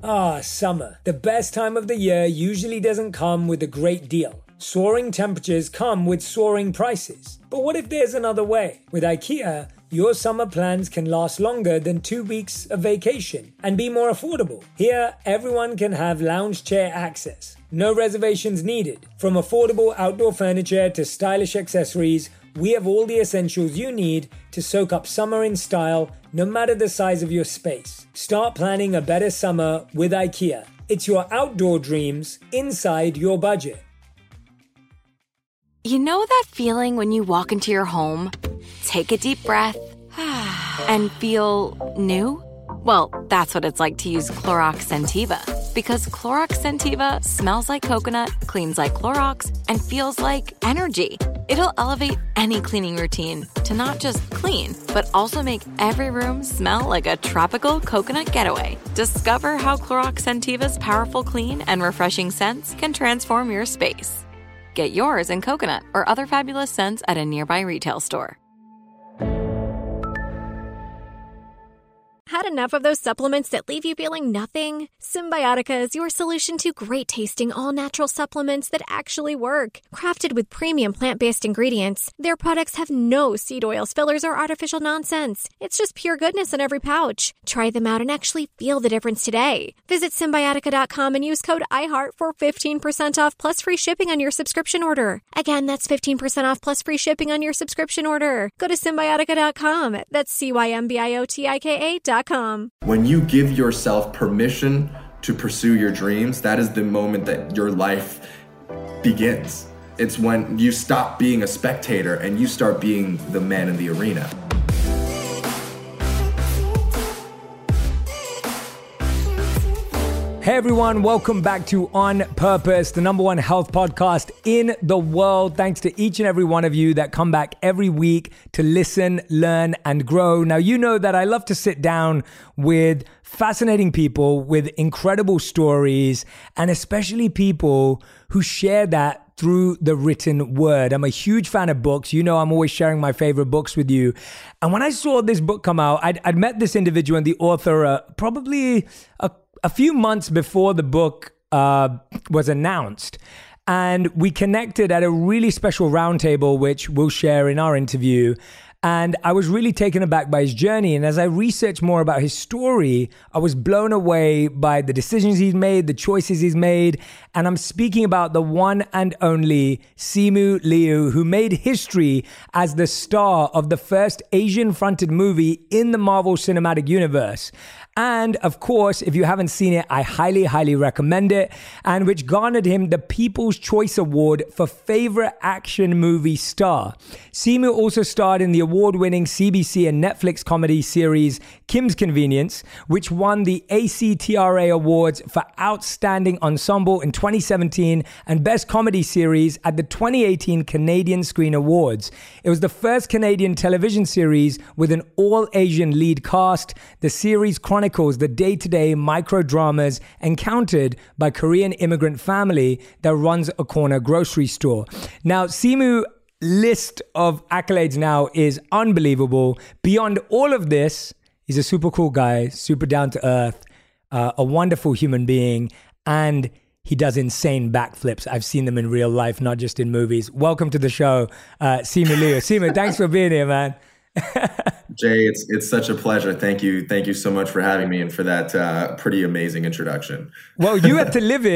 Summer. The best time of the year usually doesn't come with a great deal. Soaring temperatures come with soaring prices. But what if there's another way? With IKEA, your summer plans can last longer than 2 weeks of vacation and be more affordable. Here, everyone can have lounge chair access. No reservations needed. From affordable outdoor furniture to stylish accessories, we have all the essentials you need to soak up summer in style, no matter the size of your space. Start planning a better summer with IKEA. It's your outdoor dreams inside your budget. You know that feeling when you walk into your home, take a deep breath, and feel new? Well, that's what it's like to use Clorox Scentiva. Because Clorox Scentiva smells like coconut, cleans like Clorox, and feels like energy. It'll elevate any cleaning routine to not just clean, but also make every room smell like a tropical coconut getaway. Discover how Clorox Scentiva's powerful clean and refreshing scents can transform your space. Get yours in coconut or other fabulous scents at a nearby retail store. Had enough of those supplements that leave you feeling nothing? Symbiotica is your solution to great-tasting, all-natural supplements that actually work. Crafted with premium plant-based ingredients, their products have no seed oils, fillers, or artificial nonsense. It's just pure goodness in every pouch. Try them out and actually feel the difference today. Visit Symbiotica.com and use code IHEART for 15% off plus free shipping on your subscription order. Again, that's 15% off plus free shipping on your subscription order. Go to Symbiotica.com. That's Cymbiotika.com. When you give yourself permission to pursue your dreams, that is the moment that your life begins. It's when you stop being a spectator and you start being the man in the arena. Hey everyone, welcome back to On Purpose, the number one health podcast in the world. Thanks to each and every one of you that come back every week to listen, learn, and grow. Now, you know that I love to sit down with fascinating people with incredible stories, and especially people who share that through the written word. I'm a huge fan of books. You know, I'm always sharing my favorite books with you. And when I saw this book come out, I'd met this individual and the author probably a few months before the book was announced. And we connected at a really special roundtable, which we'll share in our interview. And I was really taken aback by his journey. And as I researched more about his story, I was blown away by the decisions he's made, the choices he's made. And I'm speaking about the one and only Simu Liu, who made history as the star of the first Asian-fronted movie in the Marvel Cinematic Universe. And of course, if you haven't seen it, I highly, highly recommend it. And which garnered him the People's Choice Award for Favorite Action Movie Star. Simu also starred in the award-winning CBC and Netflix comedy series Kim's Convenience, which won the ACTRA Awards for Outstanding Ensemble in 2017 and Best Comedy Series at the 2018 Canadian Screen Awards. It was the first Canadian television series with an all-Asian lead cast. The series chronicles the day-to-day micro-dramas encountered by Korean immigrant family that runs a corner grocery store. Now, Simu list of accolades now is unbelievable. Beyond all of this, he's a super cool guy, super down to earth, a wonderful human being, and he does insane backflips. I've seen them in real life, not just in movies. Welcome to the show, Simu Liu. Simu, thanks for being here, man. Jay, it's such a pleasure. Thank you so much for having me and for that pretty amazing introduction. Well, you had to live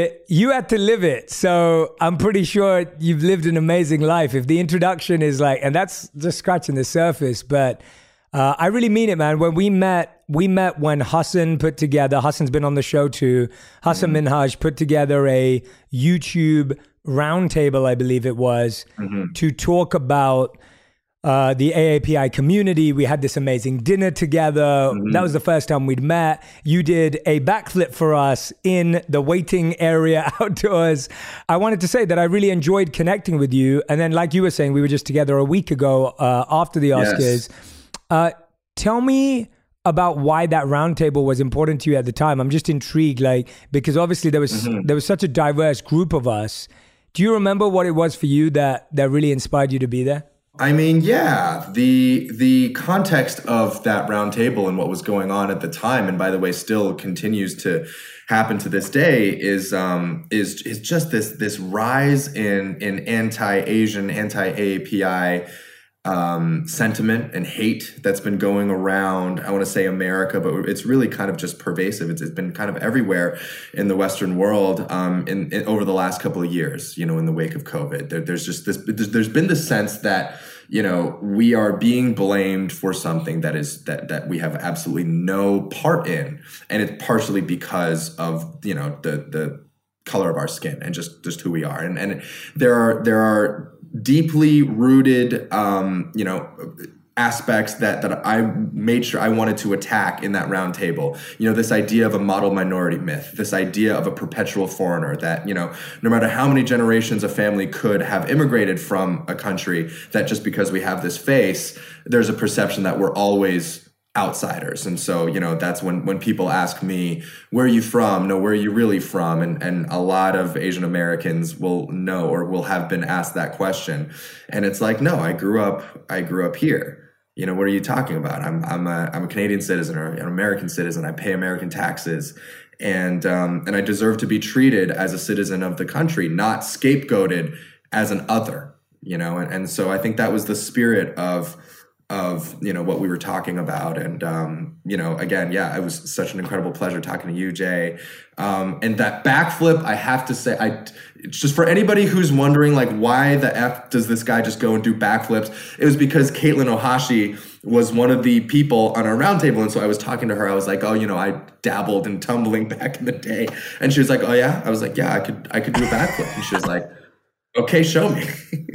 it. So I'm pretty sure you've lived an amazing life. If the introduction is like, and that's just scratching the surface, but I really mean it, man. When we met when Hassan Hassan's been on the show too, Hassan Minhaj put together a YouTube roundtable, I believe it was, to talk about the AAPI community. We had this amazing dinner together. That was the first time we'd met. You did a backflip for us in the waiting area outdoors. I wanted to say that I really enjoyed connecting with you. And then, like you were saying, we were just together a week ago after the Oscars. Yes. Tell me about why that roundtable was important to you at the time. I'm just intrigued, because obviously there was such a diverse group of us. Do you remember what it was for you that really inspired you to be there? I mean, yeah, the context of that roundtable and what was going on at the time, and by the way, still continues to happen to this day, is just this rise in anti-Asian, anti-AAPI sentiment and hate that's been going around. I want to say America, but it's really kind of just pervasive. It's been kind of everywhere in the Western world in over the last couple of years. You know, in the wake of COVID, there's just this. There's been this sense that, you know, we are being blamed for something that we have absolutely no part in, and it's partially because of, you know, the color of our skin and just who we are, and there are deeply rooted, you know, aspects that I made sure I wanted to attack in that roundtable. You know, this idea of a model minority myth, this idea of a perpetual foreigner, that, you know, no matter how many generations a family could have immigrated from a country, that just because we have this face, there's a perception that we're always outsiders. And so, you know, that's when people ask me, where are you from? No, where are you really from? And a lot of Asian Americans will know, or will have been asked that question. And it's like, no, I grew up here. You know, what are you talking about? I'm a Canadian citizen, or an American citizen. I pay American taxes, and I deserve to be treated as a citizen of the country, not scapegoated as an other. You know, and so I think that was the spirit of, you know, what we were talking about. And, you know, again, yeah, it was such an incredible pleasure talking to you, Jay. And that backflip, I have to say, it's just for anybody who's wondering, like, why the F does this guy just go and do backflips? It was because Caitlin Ohashi was one of the people on our roundtable. And so I was talking to her. I was like, oh, you know, I dabbled in tumbling back in the day. And she was like, oh yeah? I was like, yeah, I could do a backflip. And she was like, okay, show me.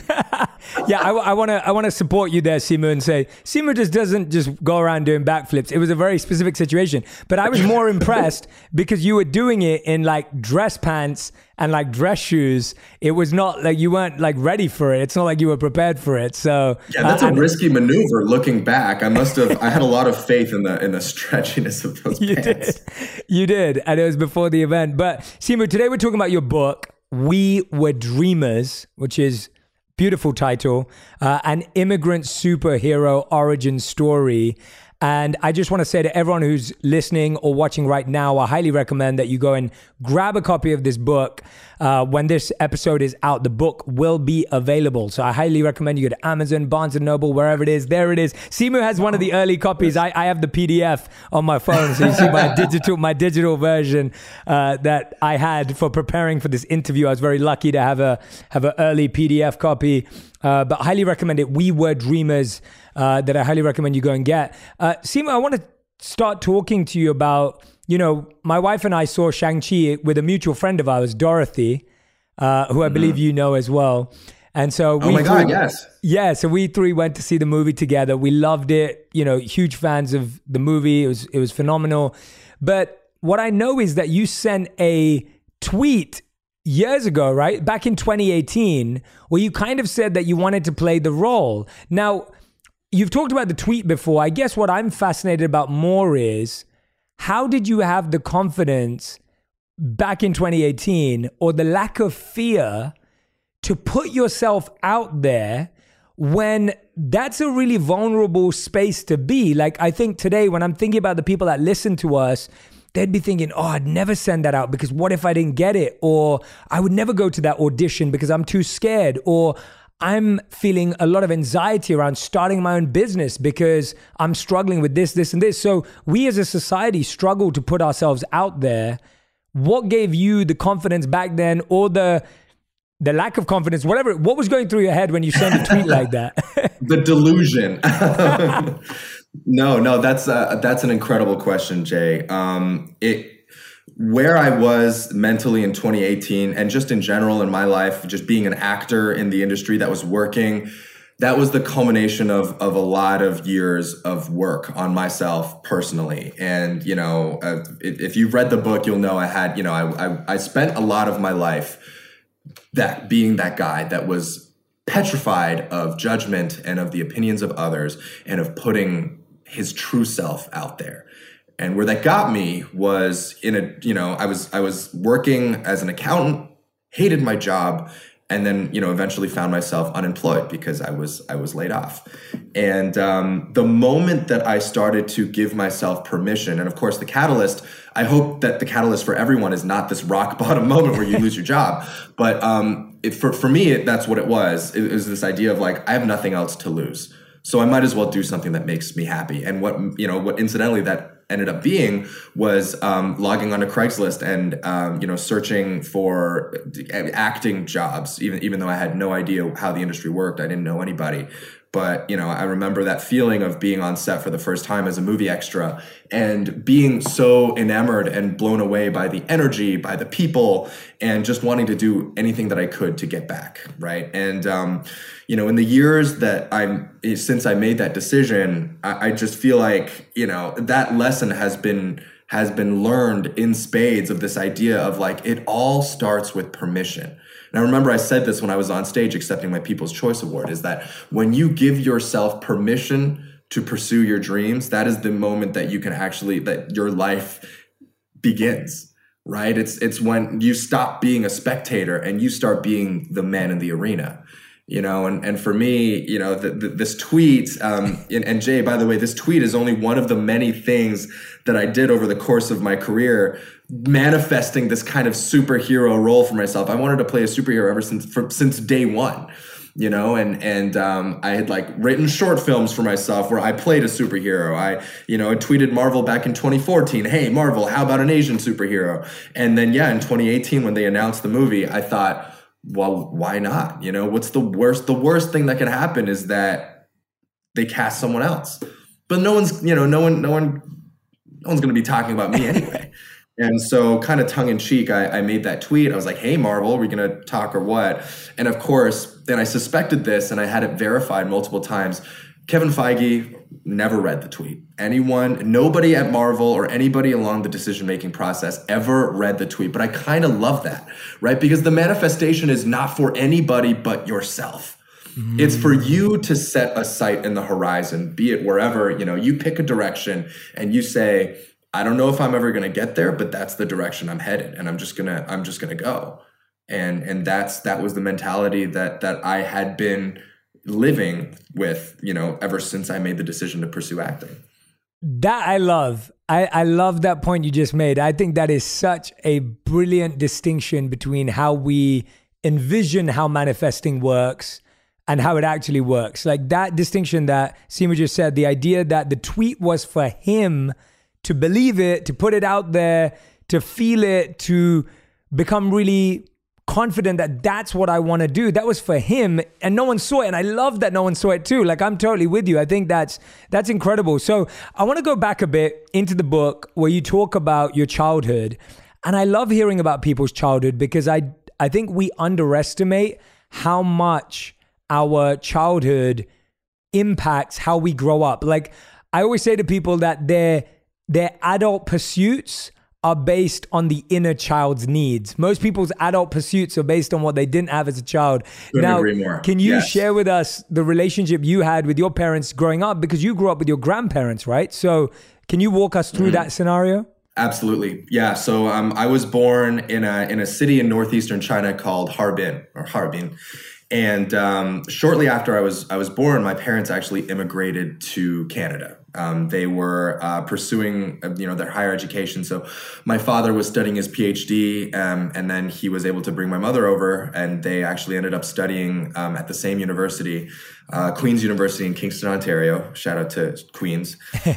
Yeah, I want to support you there, Simu, and say Simu just doesn't just go around doing backflips. It was a very specific situation, but I was more impressed because you were doing it in like dress pants and like dress shoes. It was not like you weren't like ready for it. It's not like you were prepared for it. So yeah, that's a risky maneuver. Looking back, I had a lot of faith in the stretchiness of those pants. You did, and it was before the event. But Simu, today we're talking about your book, We Were Dreamers, which is beautiful title, an immigrant superhero origin story. And I just want to say to everyone who's listening or watching right now, I highly recommend that you go and grab a copy of this book. When this episode is out, the book will be available. So I highly recommend you go to Amazon, Barnes & Noble, wherever it is. There it is. Simu has one of the early copies. I have the PDF on my phone. So you see my digital version that I had for preparing for this interview. I was very lucky to have an early PDF copy. But I highly recommend it. We Were Dreamers, that I highly recommend you go and get. Simu, I want to start talking to you about, you know, my wife and I saw Shang-Chi with a mutual friend of ours, Dorothy, who I believe you know as well. And so yes. Yeah, so we three went to see the movie together. We loved it, you know, huge fans of the movie. It was phenomenal. But what I know is that you sent a tweet years ago, right? Back in 2018, where you kind of said that you wanted to play the role. Now, you've talked about the tweet before. I guess what I'm fascinated about more is, how did you have the confidence back in 2018, or the lack of fear, to put yourself out there when that's a really vulnerable space to be? Like, I think today, when I'm thinking about the people that listen to us, they'd be thinking, oh, I'd never send that out because what if I didn't get it? Or I would never go to that audition because I'm too scared. Or I'm feeling a lot of anxiety around starting my own business because I'm struggling with this, and this. So we as a society struggle to put ourselves out there. What gave you the confidence back then, or the lack of confidence, whatever? What was going through your head when you sent a tweet like that? The delusion. No, that's an incredible question, Jay. Where I was mentally in 2018, and just in general in my life, just being an actor in the industry that was working, that was the culmination of a lot of years of work on myself personally. And, you know, if you've read the book, you'll know I spent a lot of my life being that guy that was petrified of judgment and of the opinions of others and of putting his true self out there. And where that got me was I was working as an accountant, hated my job, and then, eventually found myself unemployed because I was laid off. And the moment that I started to give myself permission, and of course the catalyst, I hope that the catalyst for everyone is not this rock bottom moment where you lose your job, but for me, that's what it was. It was this idea of like, I have nothing else to lose, so I might as well do something that makes me happy. And what incidentally that ended up being was logging onto Craigslist and searching for acting jobs, even though I had no idea how the industry worked. I didn't know anybody. But, I remember that feeling of being on set for the first time as a movie extra and being so enamored and blown away by the energy, by the people, and just wanting to do anything that I could to get back, right? And, in the years that since I made that decision, I just feel like, that lesson has been learned in spades of this idea of like, it all starts with permission. And I remember I said this when I was on stage accepting my People's Choice Award, is that when you give yourself permission to pursue your dreams, that is the moment that you can that your life begins, right? It's when you stop being a spectator and you start being the man in the arena. And for me, this tweet, and Jay, by the way, this tweet is only one of the many things that I did over the course of my career, manifesting this kind of superhero role for myself. I wanted to play a superhero ever since day one, and I had like written short films for myself where I played a superhero. I tweeted Marvel back in 2014, hey, Marvel, how about an Asian superhero? And then, in 2018, when they announced the movie, I thought, well, why not? What's the worst? The worst thing that can happen is that they cast someone else. But no one's going to be talking about me anyway. And so kind of tongue in cheek, I made that tweet. I was like, hey, Marvel, are we going to talk or what? And of course, then I suspected this and I had it verified multiple times. Kevin Feige never read the tweet. Nobody at Marvel or anybody along the decision-making process ever read the tweet. But I kind of love that, right? Because the manifestation is not for anybody but yourself. It's for you to set a sight in the horizon, be it wherever, you pick a direction and you say, I don't know if I'm ever going to get there, but that's the direction I'm headed. And I'm just going to go. And that was the mentality that I had been living with, ever since I made the decision to pursue acting. That I love. I love that point you just made. I think that is such a brilliant distinction between how we envision how manifesting works and how it actually works. Like that distinction that Seema just said, the idea that the tweet was for him to believe it, to put it out there, to feel it, to become really confident that that's what I want to do. That was for him and no one saw it. And I love that no one saw it too. Like I'm totally with you. I think that's incredible. So I want to go back a bit into the book where you talk about your childhood. And I love hearing about people's childhood because I think we underestimate how much our childhood impacts how we grow up. Like I always say to people that their adult pursuits are based on the inner child's needs. Most people's adult pursuits are based on what they didn't have as a child. Couldn't agree more. Can you share with us the relationship you had with your parents growing up? Because you grew up with your grandparents, right? So can you walk us through that scenario? Absolutely. Yeah. So I was born in a city in northeastern China called Harbin. And shortly after I was born, my parents actually immigrated to Canada. They were pursuing, their higher education. So my father was studying his PhD, and then he was able to bring my mother over, and they actually ended up studying at the same university, Queen's University in Kingston, Ontario. Shout out to Queen's.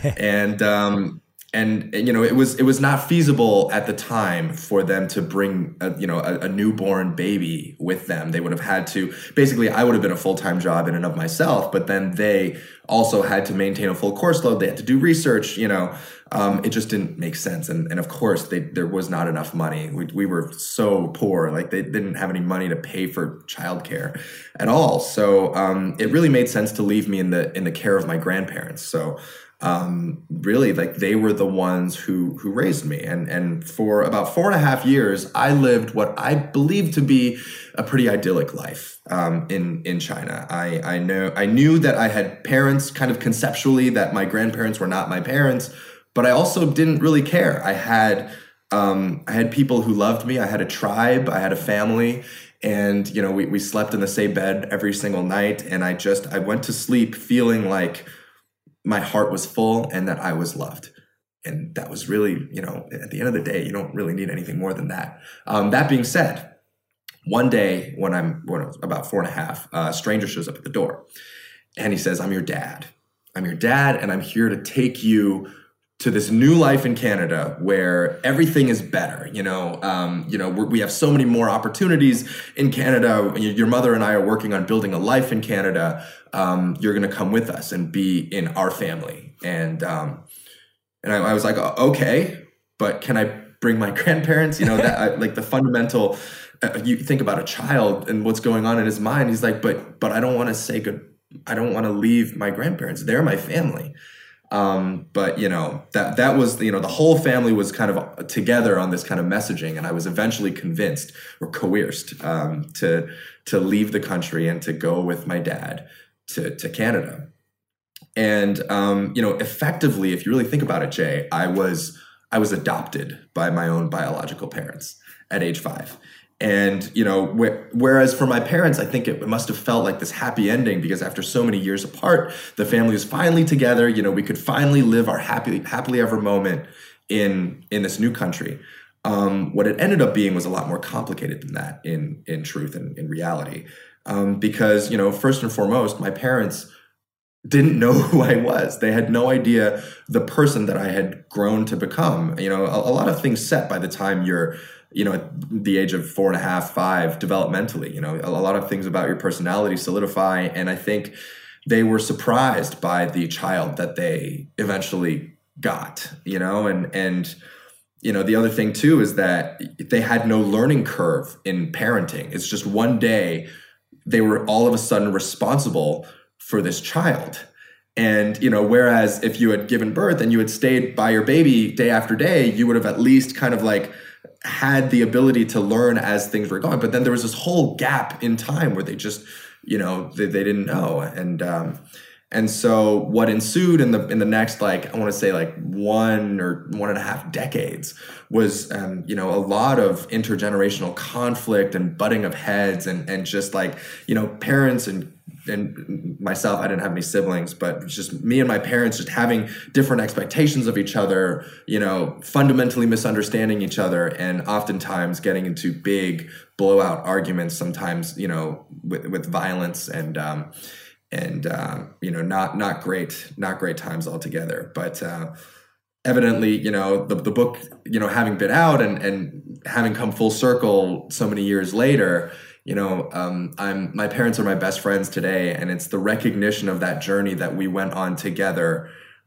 And it was not feasible at the time for them to bring a newborn baby with them. They would have had to, basically I would have been a full-time job in and of myself, but then they also had to maintain a full course load. They had to do research, it just didn't make sense. And of course there was not enough money. We were so poor, like they didn't have any money to pay for childcare at all. So it really made sense to leave me in the care of my grandparents. So really, like they were the ones who raised me. And for about 4.5 years, I lived what I believe to be a pretty idyllic life in China. I knew that I had parents kind of conceptually, that my grandparents were not my parents, but I also didn't really care. I had people who loved me. I had a tribe. I had a family. And, you know, we slept in the same bed every single night. And I went to sleep feeling like my heart was full and that I was loved. And that was really, you know, at the end of the day, you don't really need anything more than that. That being said, one day when I was about 4.5, a stranger shows up at the door and he says, I'm your dad. I'm your dad, and I'm here to take you to this new life in Canada where everything is better. We have so many more opportunities in Canada. Your mother and I are working on building a life in Canada. You're going to come with us and be in our family. And I was like, okay, but can I bring my grandparents? You know, like the fundamental, you think about a child and what's going on in his mind. He's like, but I don't want to say good. I don't want to leave my grandparents. They're my family. But you know, that was, you know, the whole family was kind of together on this kind of messaging. And I was eventually convinced or coerced, to leave the country and to go with my dad to Canada. And, effectively, if you really think about it, Jay, I was adopted by my own biological parents at age 5. And, you know, whereas for my parents, I think it must have felt like this happy ending because after so many years apart, the family was finally together. You know, we could finally live our happily ever moment in this new country. What it ended up being was a lot more complicated than that in truth and in reality. Because, you know, first and foremost, my parents didn't know who I was. They had no idea the person that I had grown to become. You know, a lot of things set by the time you're, you know, at the age of 4.5, 5, developmentally, you know, a lot of things about your personality solidify. And I think they were surprised by the child that they eventually got, you know, and, you know, the other thing too is that they had no learning curve in parenting. It's just one day they were all of a sudden responsible for this child. And, you know, whereas if you had given birth and you had stayed by your baby day after day, you would have at least kind of like had the ability to learn as things were going. But then there was this whole gap in time where they just, you know, they didn't know. And so what ensued in the next, like, I want to say like 1 or 1.5 decades was, you know, a lot of intergenerational conflict and butting of heads and just like, you know, parents and myself, I didn't have any siblings, but just me and my parents just having different expectations of each other, you know, fundamentally misunderstanding each other and oftentimes getting into big blowout arguments, sometimes, you know, with violence and you know, not great times altogether. But evidently, you know, the book, you know, having been out and having come full circle so many years later, you know, my parents are my best friends today, and it's the recognition of that journey that we went on together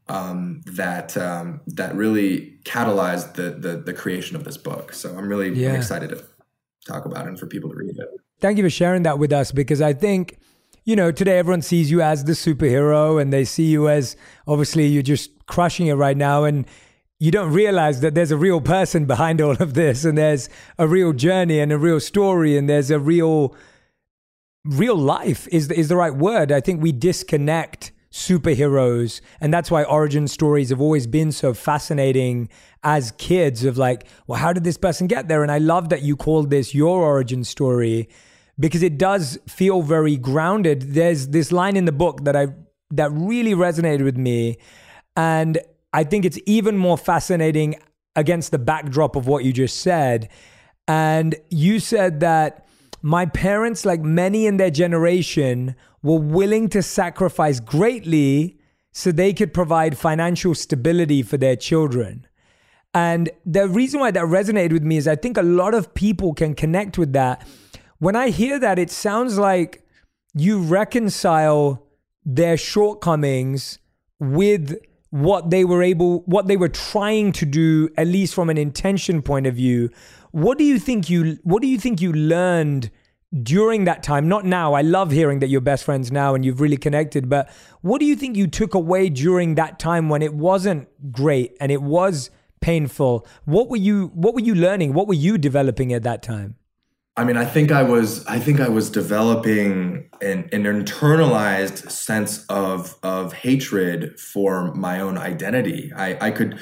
that really catalyzed the creation of this book. So I'm really I'm excited to talk about it and for people to read it. Thank you for sharing that with us, because I think, you know, today everyone sees you as the superhero and they see you as, obviously, you're just crushing it right now. And you don't realize that there's a real person behind all of this, and there's a real journey and a real story, and there's a real life is the right word. I think we disconnect superheroes, and that's why origin stories have always been so fascinating as kids of like, well, how did this person get there? And I love that you called this your origin story, because it does feel very grounded. There's this line in the book that really resonated with me, and I think it's even more fascinating against the backdrop of what you just said. And you said that my parents, like many in their generation, were willing to sacrifice greatly so they could provide financial stability for their children. And the reason why that resonated with me is I think a lot of people can connect with that. When I hear that, it sounds like you reconcile their shortcomings with what they were trying to do, at least from an intention point of view. What do you think you learned during that time? Not now. I love hearing that you're best friends now and you've really connected, but what do you think you took away during that time when it wasn't great and it was painful? What were you learning? What were you developing at that time? I mean, I think I was developing an internalized sense of hatred for my own identity. I could,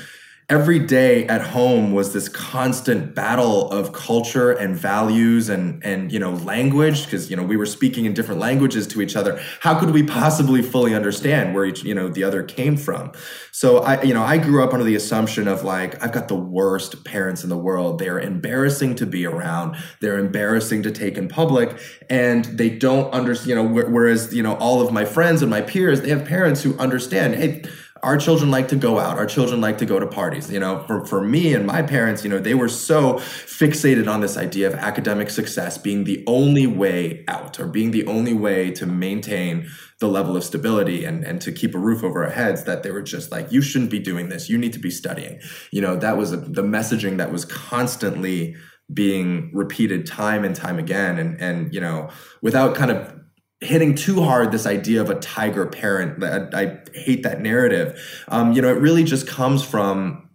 every day at home was this constant battle of culture and values and language, because we were speaking in different languages to each other. How could we possibly fully understand where each the other came from? So I grew up under the assumption of like, I've got the worst parents in the world. They're embarrassing to be around. They're embarrassing to take in public, and they don't understand. Whereas all of my friends and my peers, they have parents who understand. Hey, our children like to go out. Our children like to go to parties. For me and my parents, they were so fixated on this idea of academic success being the only way out, or being the only way to maintain the level of stability and to keep a roof over our heads, that they were just like, you shouldn't be doing this. You need to be studying. That was the messaging that was constantly being repeated time and time again. And without kind of hitting too hard this idea of a tiger parent. I hate that narrative. It really just comes from,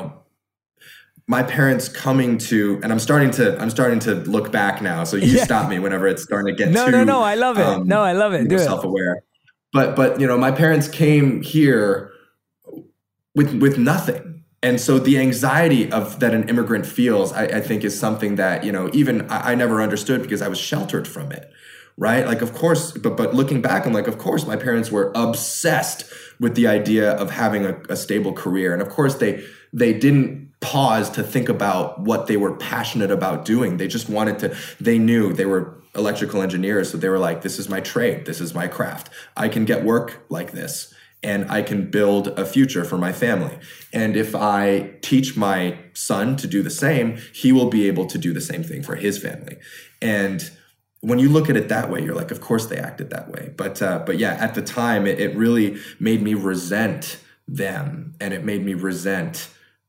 my parents coming to, and I'm starting to look back now. So you stop me whenever it's starting to get too. No, I love it. I love it. Self-aware. But my parents came here with nothing. And so the anxiety of that an immigrant feels, I think, is something that, even I never understood, because I was sheltered from it. Right? Like, of course, but looking back, I'm like, of course, my parents were obsessed with the idea of having a stable career. And of course, they didn't pause to think about what they were passionate about doing. They just they knew they were electrical engineers. So they were like, this is my trade. This is my craft. I can get work like this, and I can build a future for my family. And if I teach my son to do the same, he will be able to do the same thing for his family. And when you look at it that way, you're like, of course they acted that way. But yeah, at the time, it really made me resent them, and it made me resent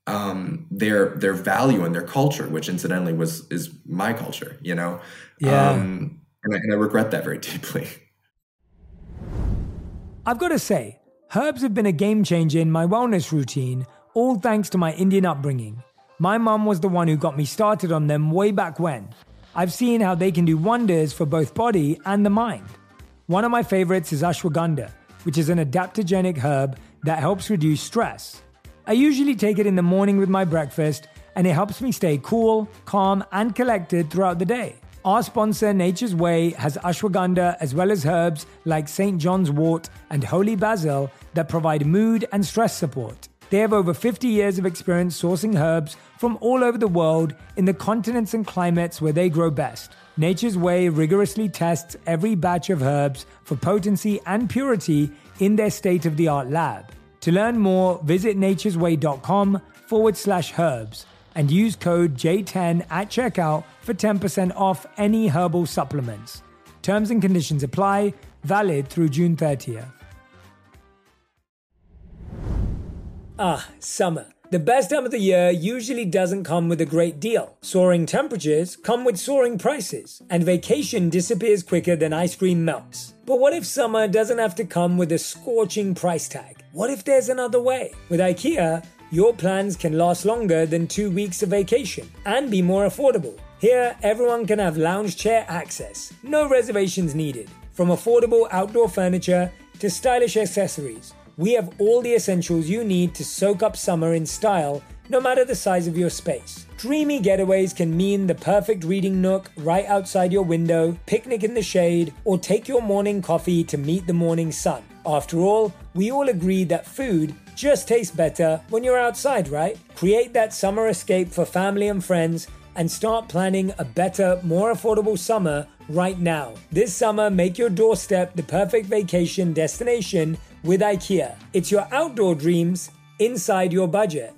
their value and their culture, which incidentally is my culture, Yeah. And I regret that very deeply. I've got to say, herbs have been a game changer in my wellness routine, all thanks to my Indian upbringing. My mum was the one who got me started on them way back when. I've seen how they can do wonders for both body and the mind. One of my favorites is ashwagandha, which is an adaptogenic herb that helps reduce stress. I usually take it in the morning with my breakfast, and it helps me stay cool, calm, and collected throughout the day. Our sponsor, Nature's Way, has ashwagandha as well as herbs like St. John's wort and holy basil that provide mood and stress support. They have over 50 years of experience sourcing herbs from all over the world in the continents and climates where they grow best. Nature's Way rigorously tests every batch of herbs for potency and purity in their state-of-the-art lab. To learn more, visit naturesway.com/herbs and use code J10 at checkout for 10% off any herbal supplements. Terms and conditions apply, valid through June 30th. Summer. The best time of the year usually doesn't come with a great deal. Soaring temperatures come with soaring prices, and vacation disappears quicker than ice cream melts. But what if summer doesn't have to come with a scorching price tag? What if there's another way? With IKEA, your plans can last longer than 2 weeks of vacation and be more affordable. Here, everyone can have lounge chair access, no reservations needed. From affordable outdoor furniture to stylish accessories, we have all the essentials you need to soak up summer in style, no matter the size of your space. Dreamy getaways can mean the perfect reading nook right outside your window, picnic in the shade, or take your morning coffee to meet the morning sun. After all, we all agree that food just tastes better when you're outside, right? Create that summer escape for family and friends and start planning a better, more affordable summer right now. This summer, make your doorstep the perfect vacation destination with IKEA. It's your outdoor dreams inside your budget.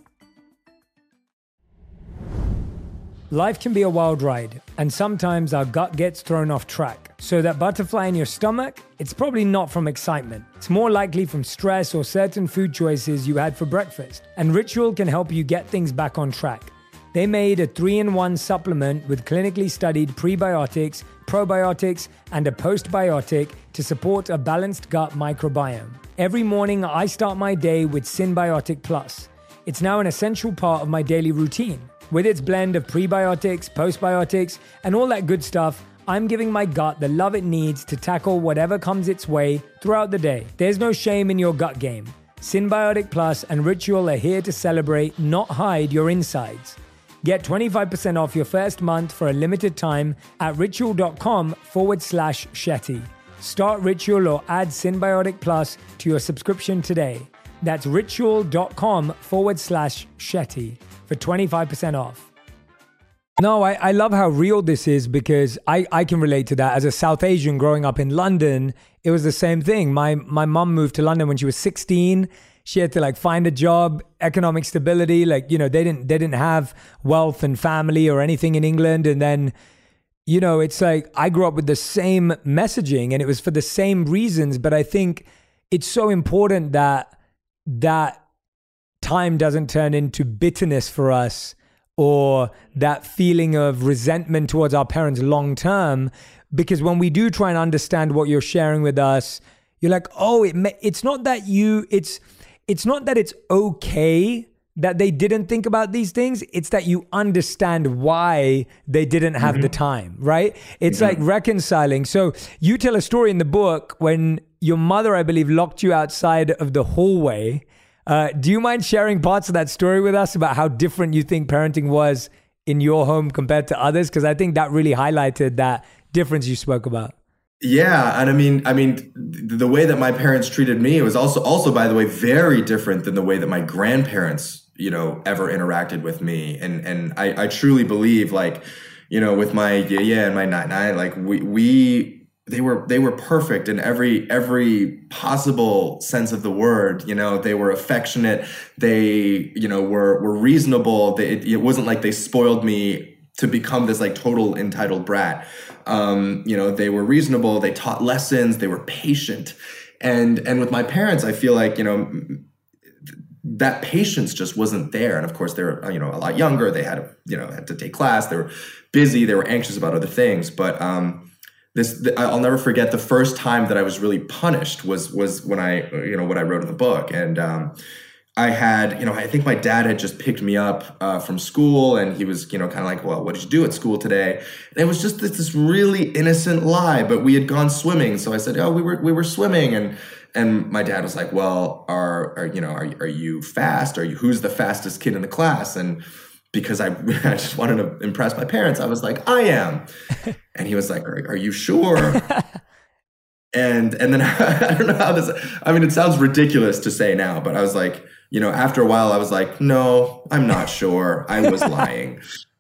Life can be a wild ride, and sometimes our gut gets thrown off track. So that butterfly in your stomach, it's probably not from excitement. It's more likely from stress or certain food choices you had for breakfast. And Ritual can help you get things back on track. They made a 3-in-1 supplement with clinically studied prebiotics, probiotics, and a postbiotic to support a balanced gut microbiome. Every morning, I start my day with Synbiotic Plus. It's now an essential part of my daily routine. With its blend of prebiotics, postbiotics, and all that good stuff, I'm giving my gut the love it needs to tackle whatever comes its way throughout the day. There's no shame in your gut game. Synbiotic Plus and Ritual are here to celebrate, not hide your insides. Get 25% off your first month for a limited time at ritual.com/Shetty. Start Ritual or add Synbiotic Plus to your subscription today. That's ritual.com/Shetty for 25% off. No, I love how real this is because I can relate to that. As a South Asian growing up in London, it was the same thing. My mom moved to London when she was 16. She had to find a job, economic stability. They didn't have wealth and family or anything in England. And then, it's I grew up with the same messaging and it was for the same reasons. But I think it's so important that time doesn't turn into bitterness for us or that feeling of resentment towards our parents long term. Because when we do try and understand what you're sharing with us, you're like, oh, it's not that it's not that it's okay that they didn't think about these things. It's that you understand why they didn't have the time, right? It's like reconciling. So you tell a story in the book when your mother, I believe, locked you outside of the hallway. Do you mind sharing parts of that story with us about how different you think parenting was in your home compared to others? Because I think that really highlighted that difference you spoke about. Yeah, and I mean, the way that my parents treated me was also, by the way, very different than the way that my grandparents, ever interacted with me. And I truly believe, with my yaya and my nai, they were perfect in every possible sense of the word. They were affectionate. They, were reasonable. It wasn't like they spoiled me to become this total entitled brat. They were reasonable. They taught lessons. They were patient. And with my parents, I feel that patience just wasn't there. And of course, they were, a lot younger. They had to take class. They were busy. They were anxious about other things. But I'll never forget the first time that I was really punished was when what I wrote in the book. And I had, I think my dad had just picked me up from school, and he was, kind of like, well, what did you do at school today? And it was just this really innocent lie, but we had gone swimming. So I said, oh, we were swimming. And my dad was like, well, are you fast? Who's the fastest kid in the class? And because I just wanted to impress my parents, I was like, I am. And he was like, are you sure? And then I don't know how it sounds ridiculous to say now, but I was like, after a while I was like, no, I'm not sure. I was lying.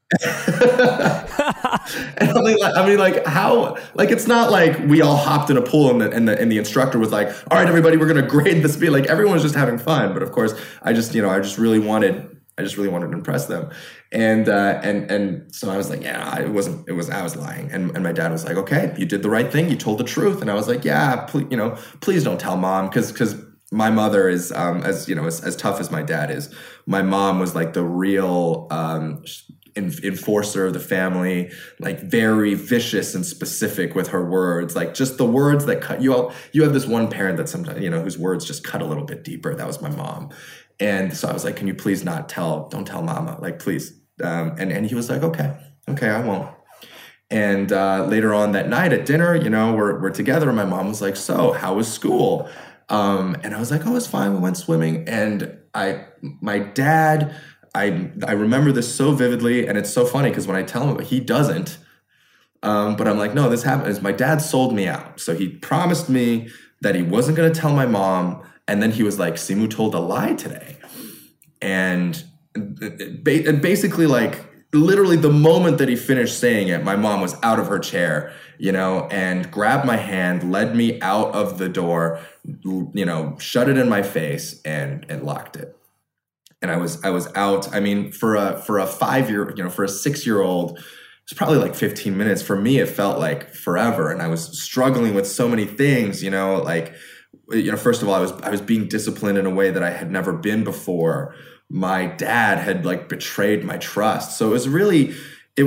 And how, it's not like we all hopped in a pool and the instructor was like, all right, everybody, we're going to grade this. Everyone was just having fun. But of course I just really wanted to impress them. And so I was like, yeah, I was lying. And my dad was like, okay, you did the right thing. You told the truth. And I was like, yeah, please don't tell mom. Cause my mother is, as tough as my dad is, my mom was like the real, enforcer of the family, very vicious and specific with her words, just the words that cut you out. You have this one parent that sometimes, whose words just cut a little bit deeper. That was my mom. And so I was like, can you please don't tell mama, please. And he was like, okay, I won't. And later on that night at dinner, we're together and my mom was like, so how was school? And I was like, oh, it's fine. We went swimming. And my dad, I remember this so vividly, and it's so funny because when I tell him, he doesn't. But I'm like, no, this happened. My dad sold me out. So he promised me that he wasn't going to tell my mom. And then he was like, Simu told a lie today. And basically, literally the moment that he finished saying it, my mom was out of her chair, and grabbed my hand, led me out of the door, shut it in my face and locked it. And I was out. For a 5-year, for a 6-year-old, it's probably 15 minutes. For me, it felt like forever. And I was struggling with so many things, first of all, I was being disciplined in a way that I had never been before. My dad had betrayed my trust. So it was a really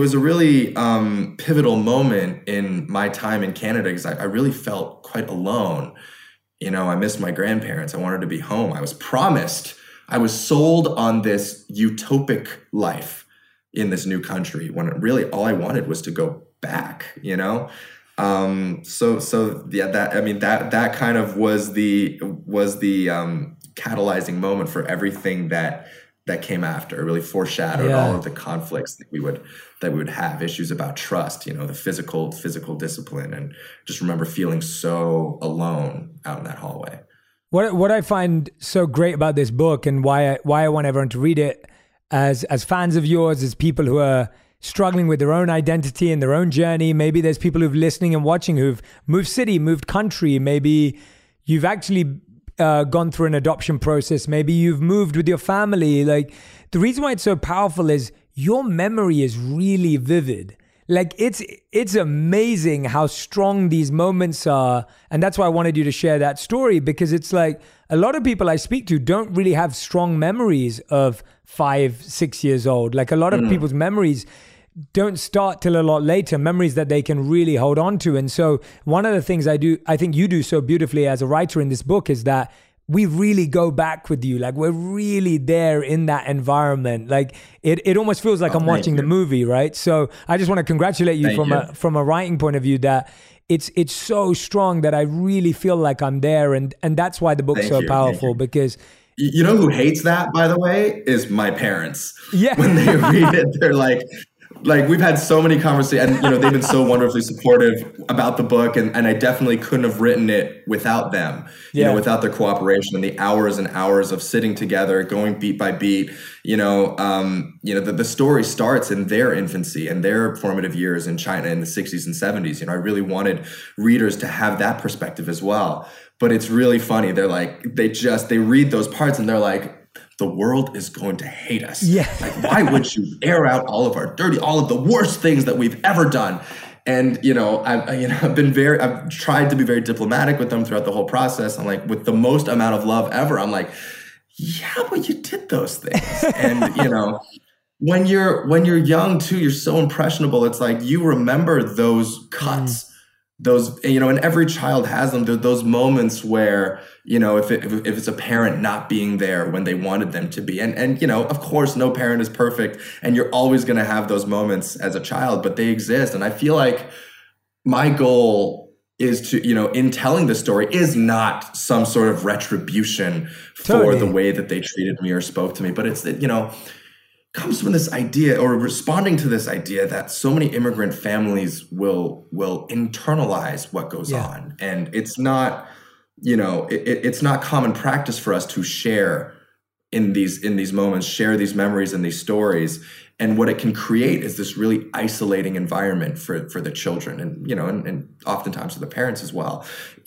pivotal moment in my time in Canada because I really felt quite alone. I missed my grandparents. I wanted to be home. I was promised, I was sold on this utopic life in this new country when really all I wanted was to go back, that kind of was the catalyzing moment for everything that came after. It really foreshadowed all of the conflicts that we would have, issues about trust, the physical discipline, and just remember feeling so alone out in that hallway. What I find so great about this book, and why I want everyone to read it, as fans of yours, as people who are struggling with their own identity and their own journey. Maybe there's people who've listening and watching who've moved city, moved country. Maybe you've actually gone through an adoption process. Maybe you've moved with your family. Like, the reason why it's so powerful is your memory is really vivid. Like, it's amazing how strong these moments are. And that's why I wanted you to share that story, because it's like a lot of people I speak to don't really have strong memories of 5-6 years old. Like, a lot of people's memories don't start till a lot later, memories that they can really hold on to. And so one of the things I think you do so beautifully as a writer in this book is that we really go back with you. Like, we're really there in that environment. Like, it almost feels like I'm watching the movie, right? So I just want to congratulate you from a writing point of view, that it's so strong that I really feel like I'm there. And that's why the book's so powerful, because you know who hates that, by the way, is my parents. Yeah. When they read it, they're like we've had so many conversations, and they've been so wonderfully supportive about the book, and I definitely couldn't have written it without them, without their cooperation and the hours and hours of sitting together, going beat by beat. The story starts in their infancy and their formative years in China in the 60s and 70s. I really wanted readers to have that perspective as well. But it's really funny. They're like, they read those parts and they're like, the world is going to hate us. Yeah. Like, why would you air out all of the worst things that we've ever done? And, I've tried to be very diplomatic with them throughout the whole process. I'm like, with the most amount of love ever, I'm like, yeah, but you did those things. And, when you're young too, you're so impressionable. It's like, you remember those cuts. Those, and every child has them. Those moments where, if it's a parent not being there when they wanted them to be. And of course, no parent is perfect, and you're always going to have those moments as a child, but they exist. And I feel like my goal is to, in telling the story, is not some sort of retribution for the way that they treated me or spoke to me, but it's that, comes from this idea, or responding to this idea, that so many immigrant families will internalize what goes on. And it's not, it's not common practice for us to share in these moments, share these memories and these stories. And what it can create is this really isolating environment for the children, and oftentimes for the parents as well.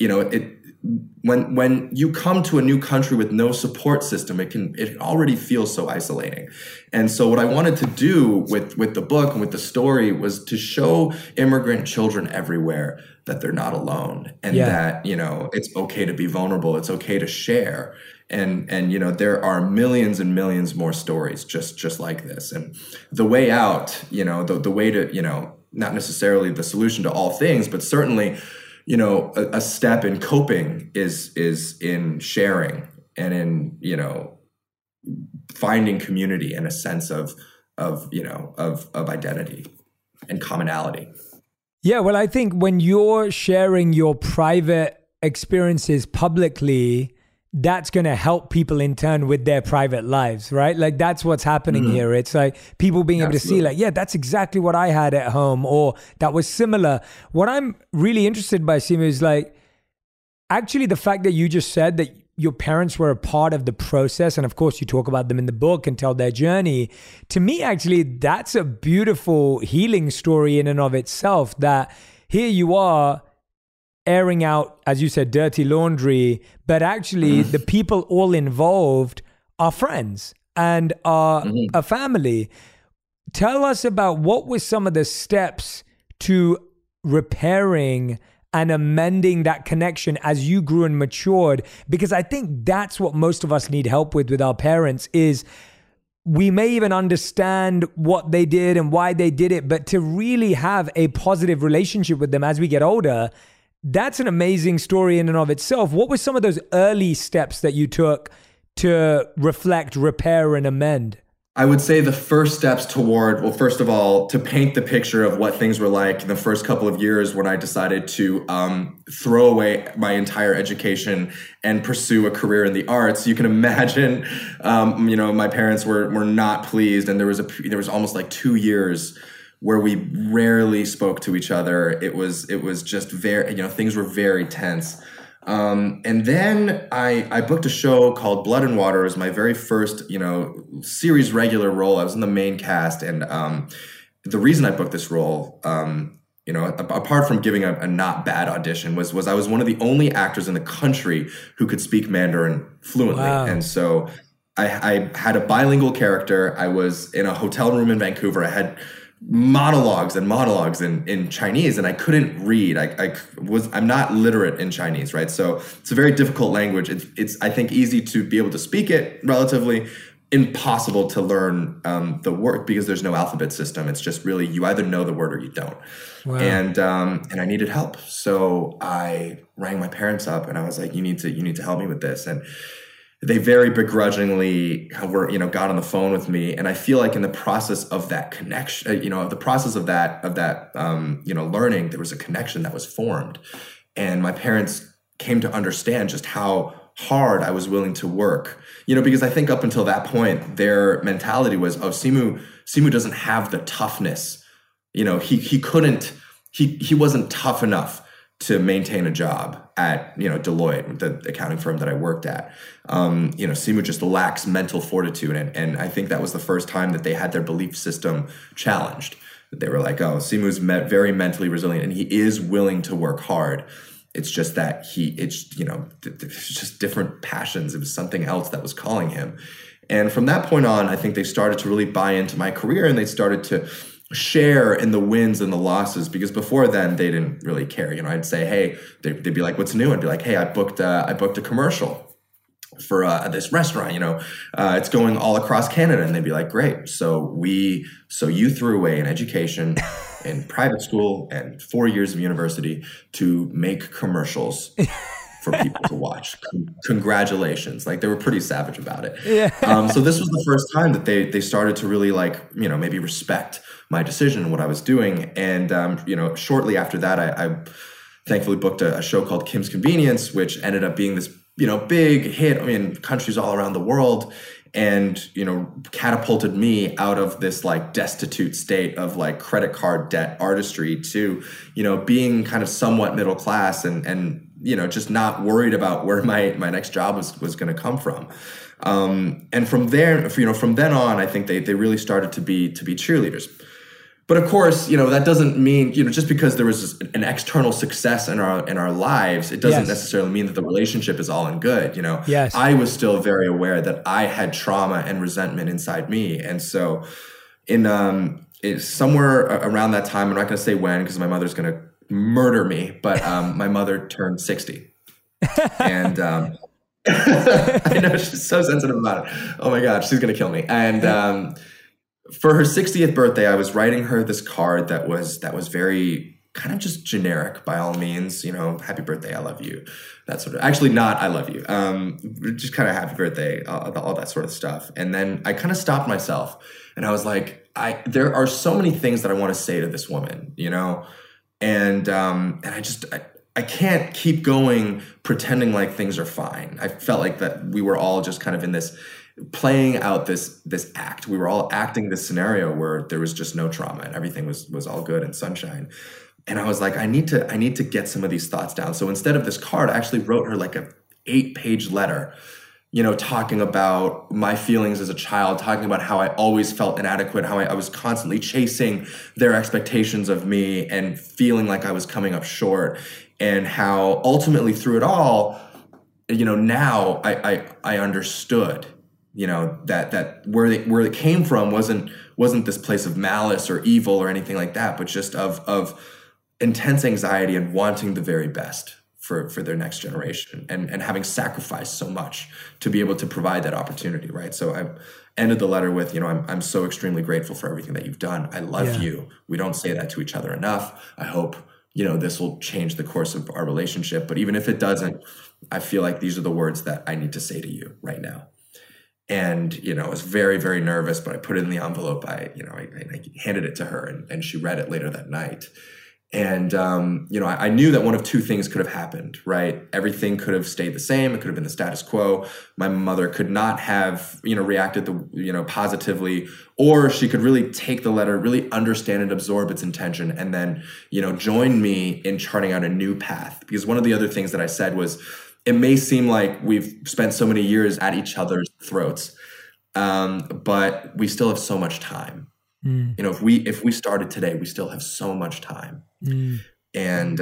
When you come to a new country with no support system, it already feels so isolating. And so what I wanted to do with the book and with the story was to show immigrant children everywhere that they're not alone, and that, it's okay to be vulnerable. It's okay to share. And there are millions and millions more stories just like this. And the way out, the way to, not necessarily the solution to all things, but certainly, a step in coping is in sharing and in, finding community and a sense of identity and commonality. Yeah, well, I think when you're sharing your private experiences publicly, that's going to help people in turn with their private lives, right? Like, that's what's happening here. It's like people being able to see, like, yeah, that's exactly what I had at home, or that was similar. What I'm really interested by, Sima, is like, actually the fact that you just said that your parents were a part of the process, and of course you talk about them in the book and tell their journey. To me, actually, that's a beautiful healing story in and of itself, that here you are airing out, as you said, dirty laundry, but actually the people all involved are friends and are a family. Tell us about what were some of the steps to repairing and amending that connection as you grew and matured, because I think that's what most of us need help with our parents. Is we may even understand what they did and why they did it, but to really have a positive relationship with them as we get older, that's an amazing story in and of itself. What were some of those early steps that you took to reflect, repair, and amend? I would say the first steps toward, well, first of all, to paint the picture of what things were like in the first couple of years when I decided to throw away my entire education and pursue a career in the arts. You can imagine, my parents were not pleased, and there was almost like 2 years where we rarely spoke to each other. It was just very, things were very tense. And then I booked a show called Blood and Water. It was my very first, series regular role. I was in the main cast. And the reason I booked this role, apart from giving a not bad audition, was I was one of the only actors in the country who could speak Mandarin fluently. Wow. And so I had a bilingual character. I was in a hotel room in Vancouver. I had monologues in Chinese, and I couldn't read. I'm not literate in Chinese, right? So it's a very difficult language. It's I think easy to be able to speak it, relatively impossible to learn the word, because there's no alphabet system. It's just really, you either know the word or you don't. Wow. And I needed help, so I rang my parents up and I was like, you need to help me with this. And they very begrudgingly got on the phone with me. And I feel like in the process of that connection, learning, there was a connection that was formed. And my parents came to understand just how hard I was willing to work, because I think up until that point, their mentality was, oh, Simu doesn't have the toughness. He wasn't tough enough to maintain a job at, Deloitte, the accounting firm that I worked at. Simu just lacks mental fortitude. And I think that was the first time that they had their belief system challenged. They were like, oh, Simu's very mentally resilient, and he is willing to work hard. It's just that it's just different passions. It was something else that was calling him. And from that point on, I think they started to really buy into my career, and they started to share in the wins and the losses, because before then they didn't really care. I'd say, hey, they'd be like, what's new? I'd be like, hey, I booked a commercial for this restaurant, it's going all across Canada. And they'd be like, great. So you threw away an education in private school and 4 years of university to make commercials for people to watch. Congratulations. Like, they were pretty savage about it. Yeah. So this was the first time that they started to really maybe respect my decision and what I was doing. And, shortly after that, I thankfully booked a show called Kim's Convenience, which ended up being this, big hit in countries all around the world, and, catapulted me out of this destitute state of credit card debt artistry to, being kind of somewhat middle class and just not worried about where my next job was going to come from. And from then on, I think they really started to be cheerleaders. But of course, that doesn't mean, just because there was an external success in our lives, it doesn't necessarily mean that the relationship is all in good. Yes. I was still very aware that I had trauma and resentment inside me. And so somewhere around that time, I'm not going to say when, because my mother's going to murder me, but my mother turned 60. And I know, she's so sensitive about it. Oh my God, she's going to kill me. And for her 60th birthday, I was writing her this card that was very kind of just generic, by all means, happy birthday, I love you, that sort of, actually not I love you, just kind of happy birthday, all that sort of stuff. And then I kind of stopped myself, and I was like, there are so many things that I want to say to this woman, and I can't keep going pretending like things are fine. I felt like that we were all just kind of in this, playing out this act. We were all acting this scenario where there was just no trauma and everything was all good and sunshine. And I was like, I need to get some of these thoughts down. So instead of this card, I actually wrote her like a 8-page letter, talking about my feelings as a child, talking about how I always felt inadequate, how I was constantly chasing their expectations of me and feeling like I was coming up short, and how ultimately through it all, now I understood, that where it came from wasn't this place of malice or evil or anything like that, but just of intense anxiety and wanting the very best for their next generation, and having sacrificed so much to be able to provide that opportunity, right? So I ended the letter with, I'm so extremely grateful for everything that you've done. I love you. We don't say that to each other enough. I hope, this will change the course of our relationship. But even if it doesn't, I feel like these are the words that I need to say to you right now. And, I was very, very nervous, but I put it in the envelope. I handed it to her, and she read it later that night. And, I knew that one of two things could have happened, right? Everything could have stayed the same. It could have been the status quo. My mother could not have, reacted, positively, or she could really take the letter, really understand and absorb its intention, and then, join me in charting out a new path. Because one of the other things that I said was, it may seem like we've spent so many years at each other's throats, but we still have so much time. If we started today, we still have so much time. And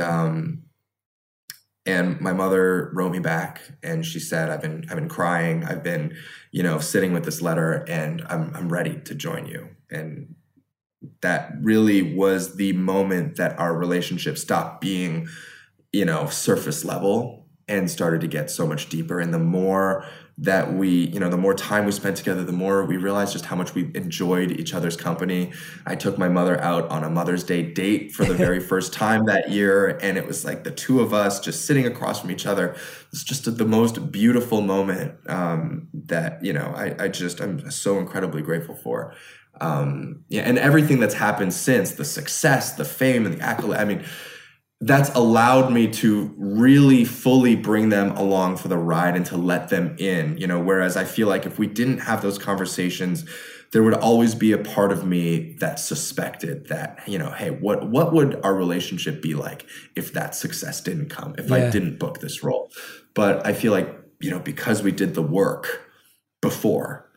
my mother wrote me back, and she said, I've been crying. I've been, sitting with this letter, and I'm ready to join you. And that really was the moment that our relationship stopped being, surface level and started to get so much deeper. And the more that the more time we spent together, the more we realized just how much we enjoyed each other's company. I took my mother out on a Mother's Day date for the very first time that year. And it was like the two of us just sitting across from each other. It's just the most beautiful moment that, I'm so incredibly grateful for. And everything that's happened since, the success, the fame, and the accolade, that's allowed me to really fully bring them along for the ride and to let them in, whereas I feel like if we didn't have those conversations, there would always be a part of me that suspected that, hey, what would our relationship be like if that success didn't come, if I didn't book this role? But I feel like, because we did the work before,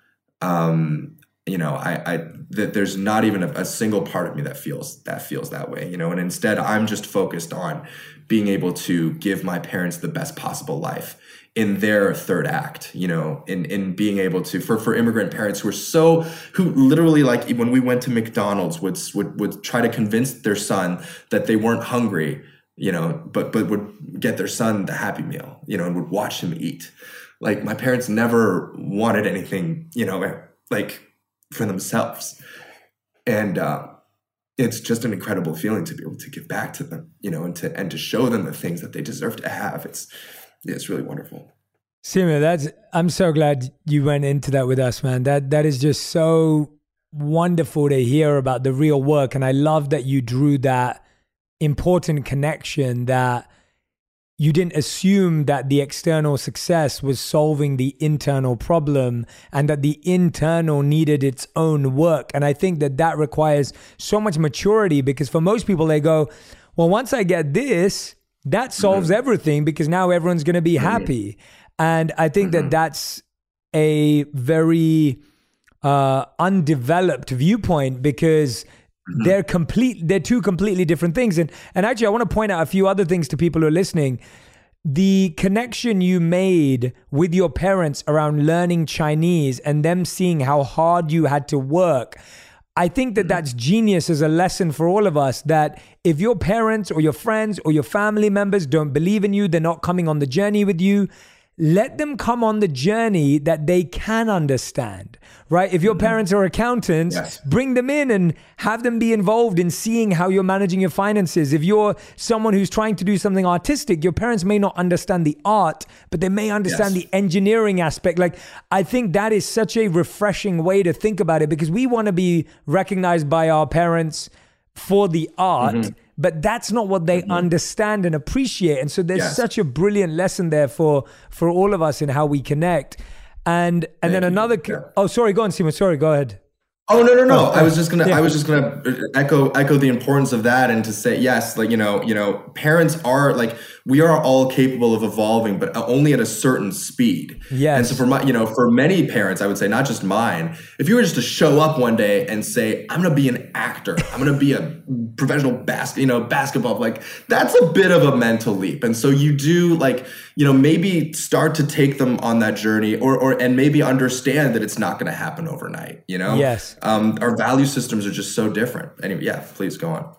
that there's not even a single part of me that feels that way, and instead I'm just focused on being able to give my parents the best possible life in their third act, in being able to, for immigrant parents who literally, like, when we went to McDonald's would try to convince their son that they weren't hungry, but would get their son the Happy Meal, and would watch him eat. Like, my parents never wanted anything, like, for themselves. And it's just an incredible feeling to be able to give back to them, and to show them the things that they deserve to have. It's really wonderful. Sima, I'm so glad you went into that with us, man. That is just so wonderful to hear about the real work. And I love that you drew that important connection, that you didn't assume that the external success was solving the internal problem, and that the internal needed its own work. And I think that requires so much maturity, because for most people, they go, well, once I get this, that solves everything, because now everyone's going to be happy. And I think that's a very undeveloped viewpoint, because they're two completely different things. And actually, I want to point out a few other things to people who are listening. The connection you made with your parents around learning Chinese and them seeing how hard you had to work, I think that's genius as a lesson for all of us, that if your parents or your friends or your family members don't believe in you, they're not coming on the journey with you, let them come on the journey that they can understand, right? If your parents are accountants, bring them in and have them be involved in seeing how you're managing your finances. If you're someone who's trying to do something artistic, your parents may not understand the art, but they may understand the engineering aspect. Like, I think that is such a refreshing way to think about it, because we want to be recognized by our parents for the art, but that's not what they understand and appreciate. And so there's such a brilliant lesson there for all of us in how we connect. And then another, oh, sorry, go on, Sima. Sorry, go ahead. Oh, no. I was just gonna echo the importance of that, and to say, yes, like, parents are, like, we are all capable of evolving, but only at a certain speed. Yes. And so for many parents, I would say, not just mine, if you were just to show up one day and say, I'm going to be an actor, I'm going to be a professional basketball, like, that's a bit of a mental leap. And so you do, like, maybe start to take them on that journey, and maybe understand that it's not going to happen overnight, Yes. Our value systems are just so different. Anyway, please go on.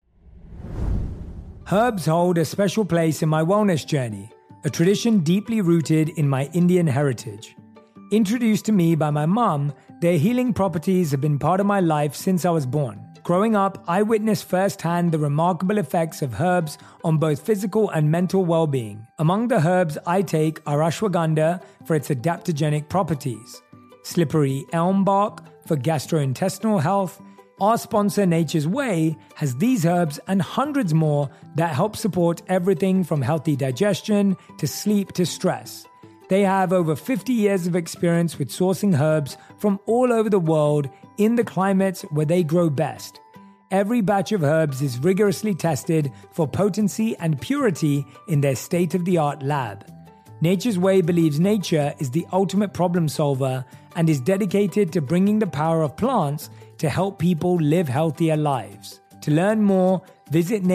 Herbs hold a special place in my wellness journey, a tradition deeply rooted in my Indian heritage. Introduced to me by my mom, their healing properties have been part of my life since I was born. Growing up, I witnessed firsthand the remarkable effects of herbs on both physical and mental well-being. Among the herbs I take are ashwagandha for its adaptogenic properties, slippery elm bark for gastrointestinal health. Our sponsor, Nature's Way, has these herbs and hundreds more that help support everything from healthy digestion to sleep to stress. They have over 50 years of experience with sourcing herbs from all over the world in the climates where they grow best. Every batch of herbs is rigorously tested for potency and purity in their state-of-the-art lab. Nature's Way believes nature is the ultimate problem solver and is dedicated to bringing the power of plants to help people live healthier lives. To learn more, visit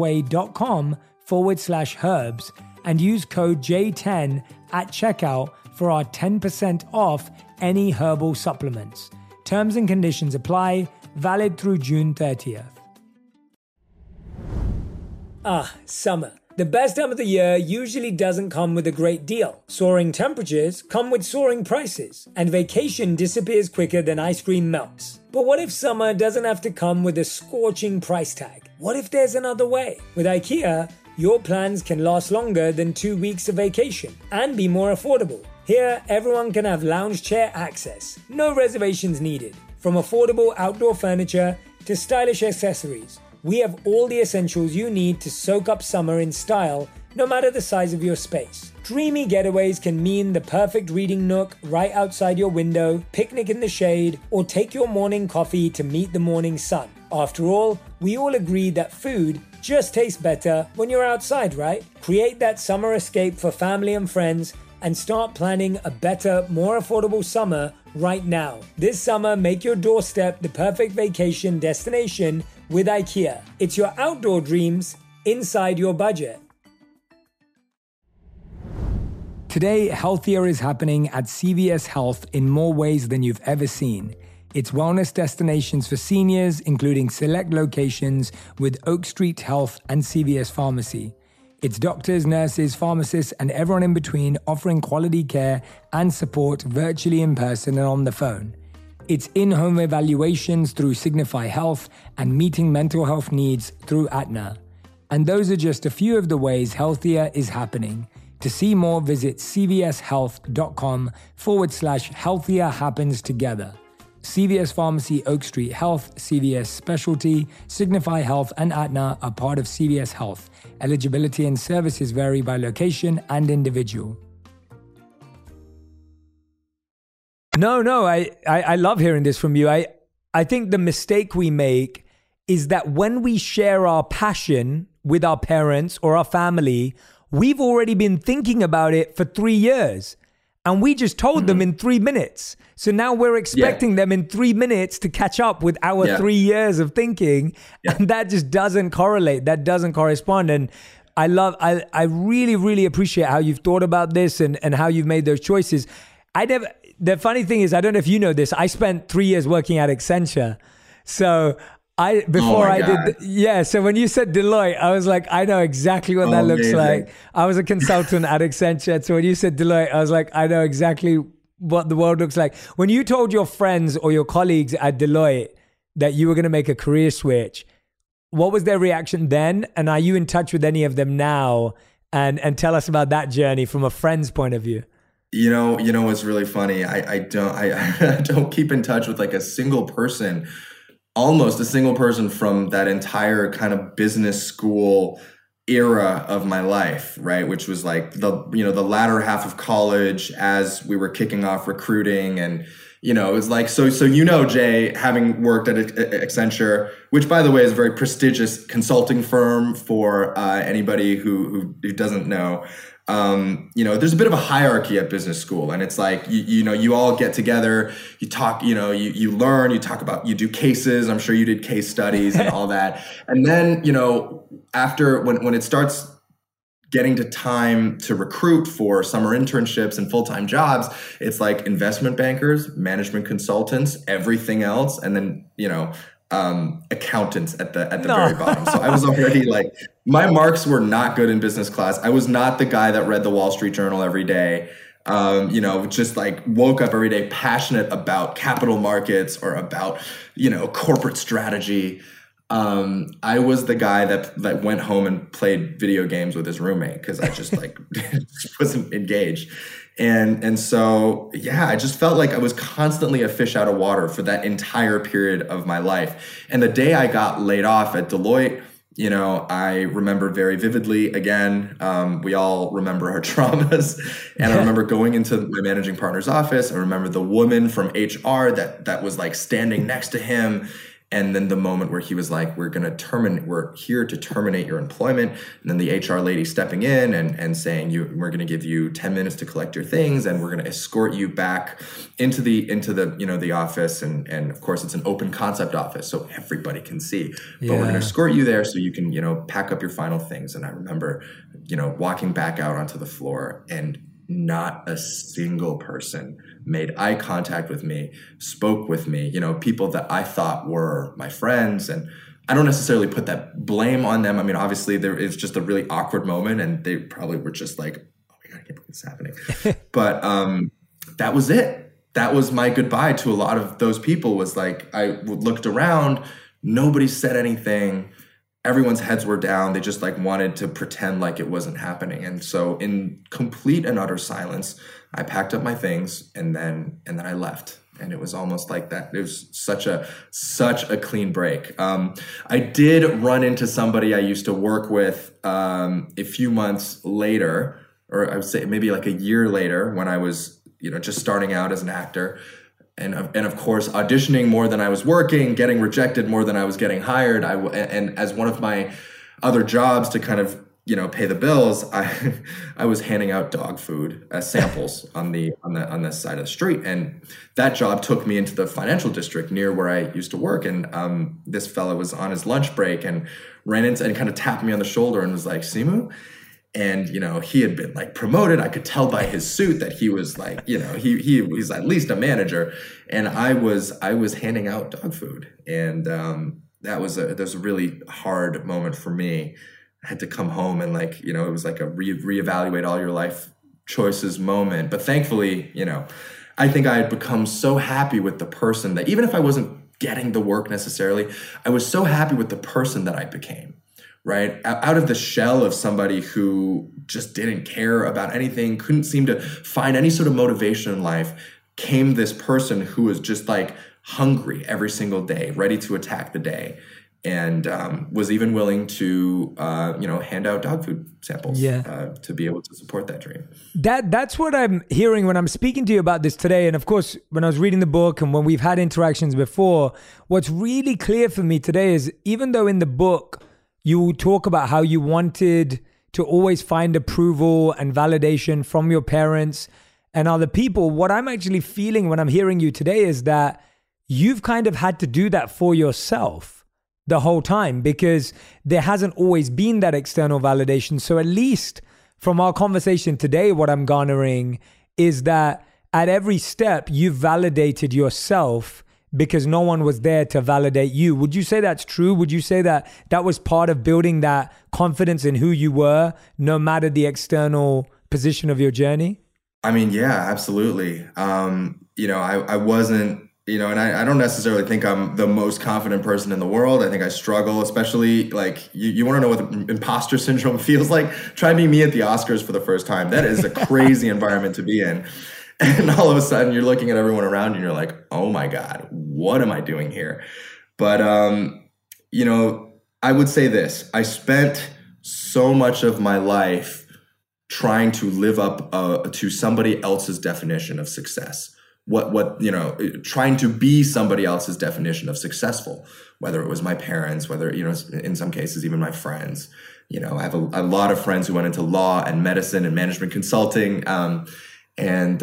naturesway.com/herbs and use code J10 at checkout for our 10% off any herbal supplements. Terms and conditions apply, valid through June 30th. Summer. The best time of the year usually doesn't come with a great deal. Soaring temperatures come with soaring prices, and vacation disappears quicker than ice cream melts. But what if summer doesn't have to come with a scorching price tag? What if there's another way? With IKEA, your plans can last longer than 2 weeks of vacation and be more affordable. Here, everyone can have lounge chair access, no reservations needed. From affordable outdoor furniture to stylish accessories, we have all the essentials you need to soak up summer in style, no matter the size of your space. Dreamy getaways can mean the perfect reading nook right outside your window, picnic in the shade, or take your morning coffee to meet the morning sun. After all, we all agree that food just tastes better when you're outside, right? Create that summer escape for family and friends and start planning a better, more affordable summer right now. This summer, make your doorstep the perfect vacation destination with IKEA. It's your outdoor dreams inside your budget. Today, healthier is happening at CVS Health in more ways than you've ever seen. It's wellness destinations for seniors, including select locations with Oak Street Health and CVS Pharmacy. It's doctors, nurses, pharmacists, and everyone in between offering quality care and support virtually in person and on the phone. It's in-home evaluations through Signify Health and meeting mental health needs through Aetna. And those are just a few of the ways healthier is happening. To see more, visit cvshealth.com/healthier happens together. CVS Pharmacy, Oak Street Health, CVS Specialty, Signify Health, and Aetna are part of CVS Health. Eligibility and services vary by location and individual. No, I love hearing this from you. I think the mistake we make is that when we share our passion with our parents or our family, we've already been thinking about it for 3 years. And we just told them in 3 minutes. So now we're expecting them in 3 minutes to catch up with our 3 years of thinking. And that just doesn't correlate. That doesn't correspond. And I really, really appreciate how you've thought about this and how you've made those choices. The funny thing is, I don't know if you know this, I spent 3 years working at Accenture. So so when you said Deloitte, I was like, I know exactly what that looks like. I was a consultant at Accenture. So when you said Deloitte, I was like, I know exactly what the world looks like. When you told your friends or your colleagues at Deloitte that you were going to make a career switch, what was their reaction then? And are you in touch with any of them now? And tell us about that journey from a friend's point of view. You know what's really funny? I don't keep in touch with like a single person. Almost a single person from that entire kind of business school era of my life, right? Which was like the latter half of college as we were kicking off recruiting. And, it was like, so Jay, having worked at Accenture, which by the way is a very prestigious consulting firm for anybody who doesn't know. There's a bit of a hierarchy at business school, and it's like, you all get together, you talk, you learn, you talk about, you do cases. I'm sure you did case studies and all that. And then, after when it starts getting to time to recruit for summer internships and full-time jobs, it's like investment bankers, management consultants, everything else. And then, accountants at the very bottom. So I was already like, my marks were not good in business class. I was not the guy that read the Wall Street Journal every day. Just like woke up every day passionate about capital markets or about, corporate strategy. I was the guy that went home and played video games with his roommate because I just wasn't engaged. And so, yeah, I just felt like I was constantly a fish out of water for that entire period of my life. And the day I got laid off at Deloitte, you know, I remember very vividly, again, we all remember our traumas. And I remember going into my managing partner's office. I remember the woman from HR that was like standing next to him. And then the moment where he was like, we're here to terminate your employment. And then the HR lady stepping in and saying, we're going to give you 10 minutes to collect your things. And we're going to escort you back into the, you know, the office. And of course it's an open concept office, so everybody can see, but we're going to escort you there so you can, you know, pack up your final things. And I remember, you know, walking back out onto the floor, and not a single person made eye contact with me, spoke with me, you know, people that I thought were my friends. And I don't necessarily put that blame on them. I mean, obviously there is just a really awkward moment, and they probably were just like, oh my God, I can't believe this is happening. But that was it. That was my goodbye to a lot of those people. Was like, I looked around, nobody said anything. Everyone's heads were down. They just like wanted to pretend like it wasn't happening. And so in complete and utter silence, I packed up my things and then I left. And it was almost like that. It was such a clean break. I did run into somebody I used to work with a few months later, or I would say maybe like a year later, when I was, you know, just starting out as an actor. And of course, auditioning more than I was working, getting rejected more than I was getting hired. And as one of my other jobs to kind of, you know, pay the bills, I was handing out dog food as samples on the side of the street. And that job took me into the financial district near where I used to work. And this fella was on his lunch break and ran into and kind of tapped me on the shoulder and was like, Simu? And, you know, he had been like promoted. I could tell by his suit that he was like, you know, he's at least a manager. And I was handing out dog food. And that was a really hard moment for me. I had to come home and like, you know, it was like a reevaluate all your life choices moment. But thankfully, you know, I think I had become so happy with the person that even if I wasn't getting the work necessarily, I was so happy with the person that I became. Right? Out of the shell of somebody who just didn't care about anything, couldn't seem to find any sort of motivation in life, came this person who was just like hungry every single day, ready to attack the day, and was even willing to, you know, hand out dog food samples to be able to support that dream. That's what I'm hearing when I'm speaking to you about this today. And of course, when I was reading the book and when we've had interactions before, what's really clear for me today is even though in the book, you talk about how you wanted to always find approval and validation from your parents and other people. What I'm actually feeling when I'm hearing you today is that you've kind of had to do that for yourself the whole time because there hasn't always been that external validation. So at least from our conversation today, what I'm garnering is that at every step, you've validated yourself because no one was there to validate you. Would you say that's true? Would you say that that was part of building that confidence in who you were, no matter the external position of your journey? I mean, yeah, absolutely. You know, I wasn't, you know, and I don't necessarily think I'm the most confident person in the world. I think I struggle, especially like you want to know what imposter syndrome feels like? Try being me at the Oscars for the first time. That is a crazy environment to be in. And all of a sudden you're looking at everyone around you and you're like, oh my God, what am I doing here? But, you know, I would say this, I spent so much of my life trying to live up to somebody else's definition of success. What, you know, trying to be somebody else's definition of successful, whether it was my parents, whether, you know, in some cases, even my friends. You know, I have a lot of friends who went into law and medicine and management consulting. And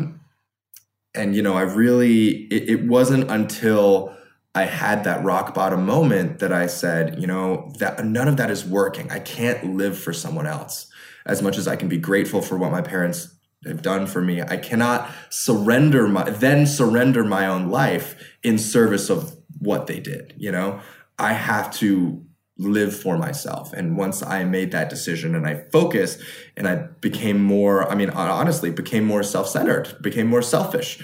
you know, I really, it wasn't until I had that rock bottom moment that I said, you know, that none of that is working. I can't live for someone else as much as I can be grateful for what my parents have done for me. I cannot surrender my own life in service of what they did. You know, I have to live for myself. And once I made that decision and I focused and I became more, I mean, honestly, became more self-centered, became more selfish.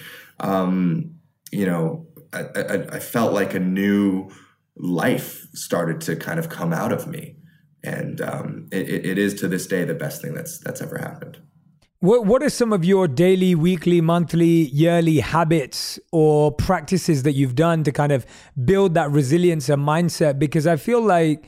You know, I felt like a new life started to kind of come out of me. And it is to this day the best thing that's ever happened. What are some of your daily, weekly, monthly, yearly habits or practices that you've done to kind of build that resilience and mindset? Because I feel like,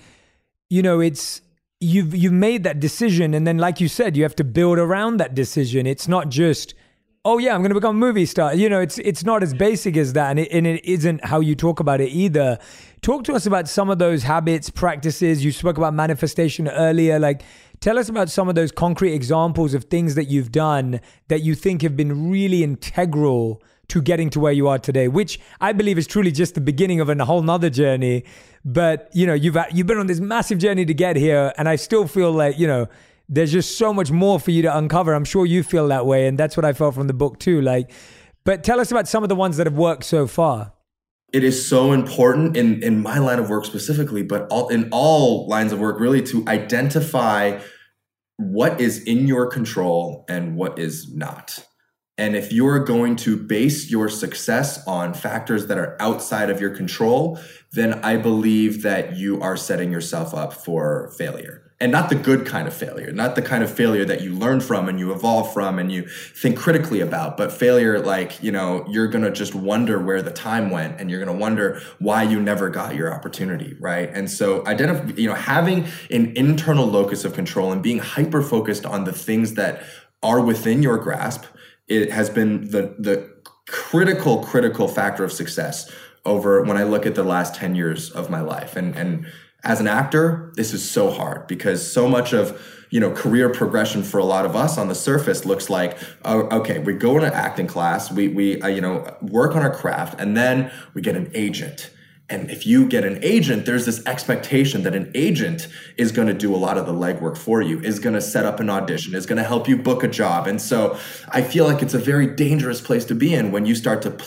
it's you've made that decision, and then like you said, you have to build around that decision. It's not just, oh yeah, I'm going to become a movie star. It's not as basic as that, and it isn't how you talk about it either. Talk to us about some of those habits, practices. You spoke about manifestation earlier. Like, tell us about some of those concrete examples of things that you've done that you think have been really integral to getting to where you are today, which I believe is truly just the beginning of a whole nother journey. But, you've been on this massive journey to get here. And I still feel like, there's just so much more for you to uncover. I'm sure you feel that way. And that's what I felt from the book too. But tell us about some of the ones that have worked so far. It is so important in my line of work specifically, but in all lines of work really, to identify what is in your control and what is not. And if you're going to base your success on factors that are outside of your control, then I believe that you are setting yourself up for failure. And not the good kind of failure, not the kind of failure that you learn from and you evolve from and you think critically about, but failure like, you're going to just wonder where the time went and you're going to wonder why you never got your opportunity, right? And so having an internal locus of control and being hyper-focused on the things that are within your grasp, it has been the critical factor of success over when I look at the last 10 years of my life. And as an actor, this is so hard because so much of, career progression for a lot of us on the surface looks like, oh, okay, we go into acting class, we work on our craft, and then we get an agent. And if you get an agent, there's this expectation that an agent is going to do a lot of the legwork for you, is going to set up an audition, is going to help you book a job. And so I feel like it's a very dangerous place to be in when you start to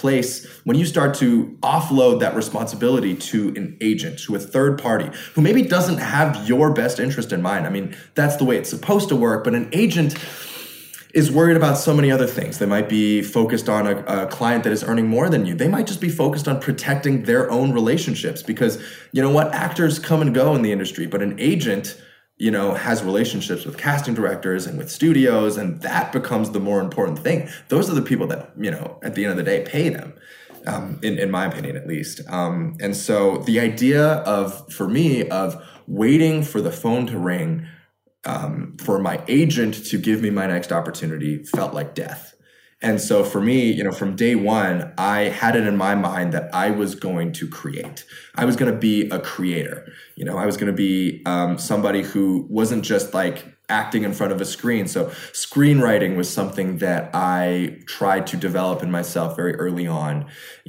offload that responsibility to an agent, to a third party who maybe doesn't have your best interest in mind. I mean, that's the way it's supposed to work, but an agent is worried about so many other things. They might be focused on a client that is earning more than you. They might just be focused on protecting their own relationships because, actors come and go in the industry, but an agent, has relationships with casting directors and with studios, and that becomes the more important thing. Those are the people that, at the end of the day, pay them, in my opinion, at least. And so the idea for me of waiting for the phone to ring for my agent to give me my next opportunity felt like death. And so for me, from day one, I had it in my mind that I was going to create. I was going to be a creator. I was going to be somebody who wasn't just like acting in front of a screen. So screenwriting was something that I tried to develop in myself very early on.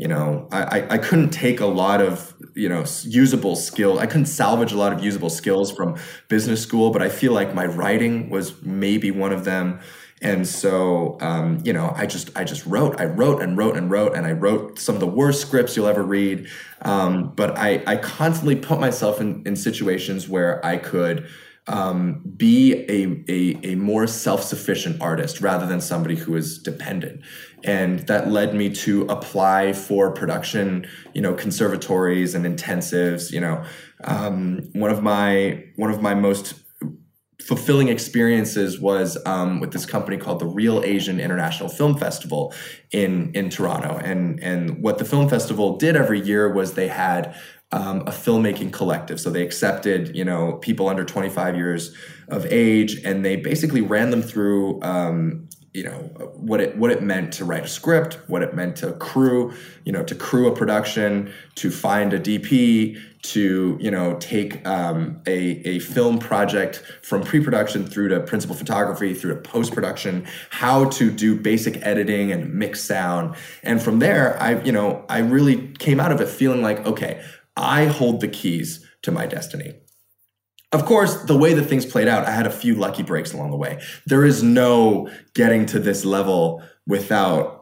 I couldn't take a lot of, usable skills. I couldn't salvage a lot of usable skills from business school, but I feel like my writing was maybe one of them. And so, I just wrote. I wrote and wrote and wrote, and I wrote some of the worst scripts you'll ever read. But I constantly put myself in situations where I could be a more self-sufficient artist rather than somebody who is dependent. And that led me to apply for production, conservatories and intensives. One of my most fulfilling experiences was with this company called the Real Asian International Film Festival in Toronto. And what the film festival did every year was they had a filmmaking collective. So they accepted, people under 25 years of age, and they basically ran them through, what it meant to write a script, what it meant to crew a production, to find a DP, to, take a film project from pre-production through to principal photography, through to post-production, how to do basic editing and mix sound. And from there, I really came out of it feeling like, okay, I hold the keys to my destiny. Of course, the way that things played out, I had a few lucky breaks along the way. There is no getting to this level without,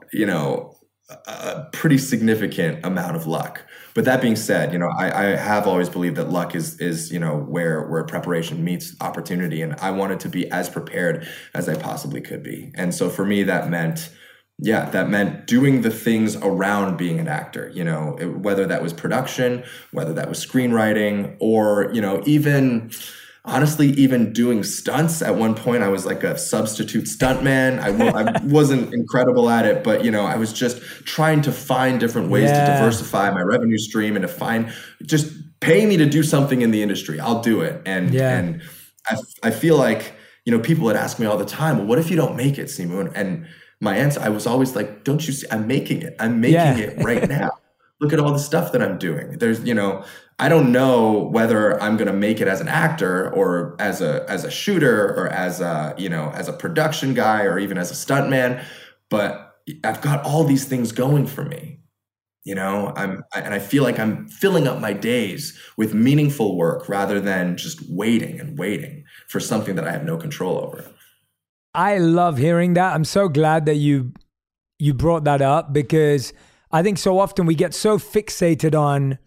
a pretty significant amount of luck. But that being said, I have always believed that luck is where preparation meets opportunity. And I wanted to be as prepared as I possibly could be. And so for me, that meant doing the things around being an actor, whether that was production, whether that was screenwriting, or, even honestly, even doing stunts. At one point, I was like a substitute stuntman. I wasn't incredible at it, but, you know, I was just trying to find different ways to diversify my revenue stream and to find, just pay me to do something in the industry. I'll do it. And I feel like, you know, people would ask me all the time, well, what if you don't make it, Simu? And my answer, I was always like, don't you see, I'm making it. I'm making it right now. Look at all the stuff that I'm doing. There's, you know, I don't know whether I'm going to make it as an actor or as a shooter or as a, you know, as a production guy or even as a stuntman, but I've got all these things going for me. You know, and I feel like I'm filling up my days with meaningful work rather than just waiting for something that I have no control over. I love hearing that. I'm so glad that you brought that up, because I think so often we get so fixated on,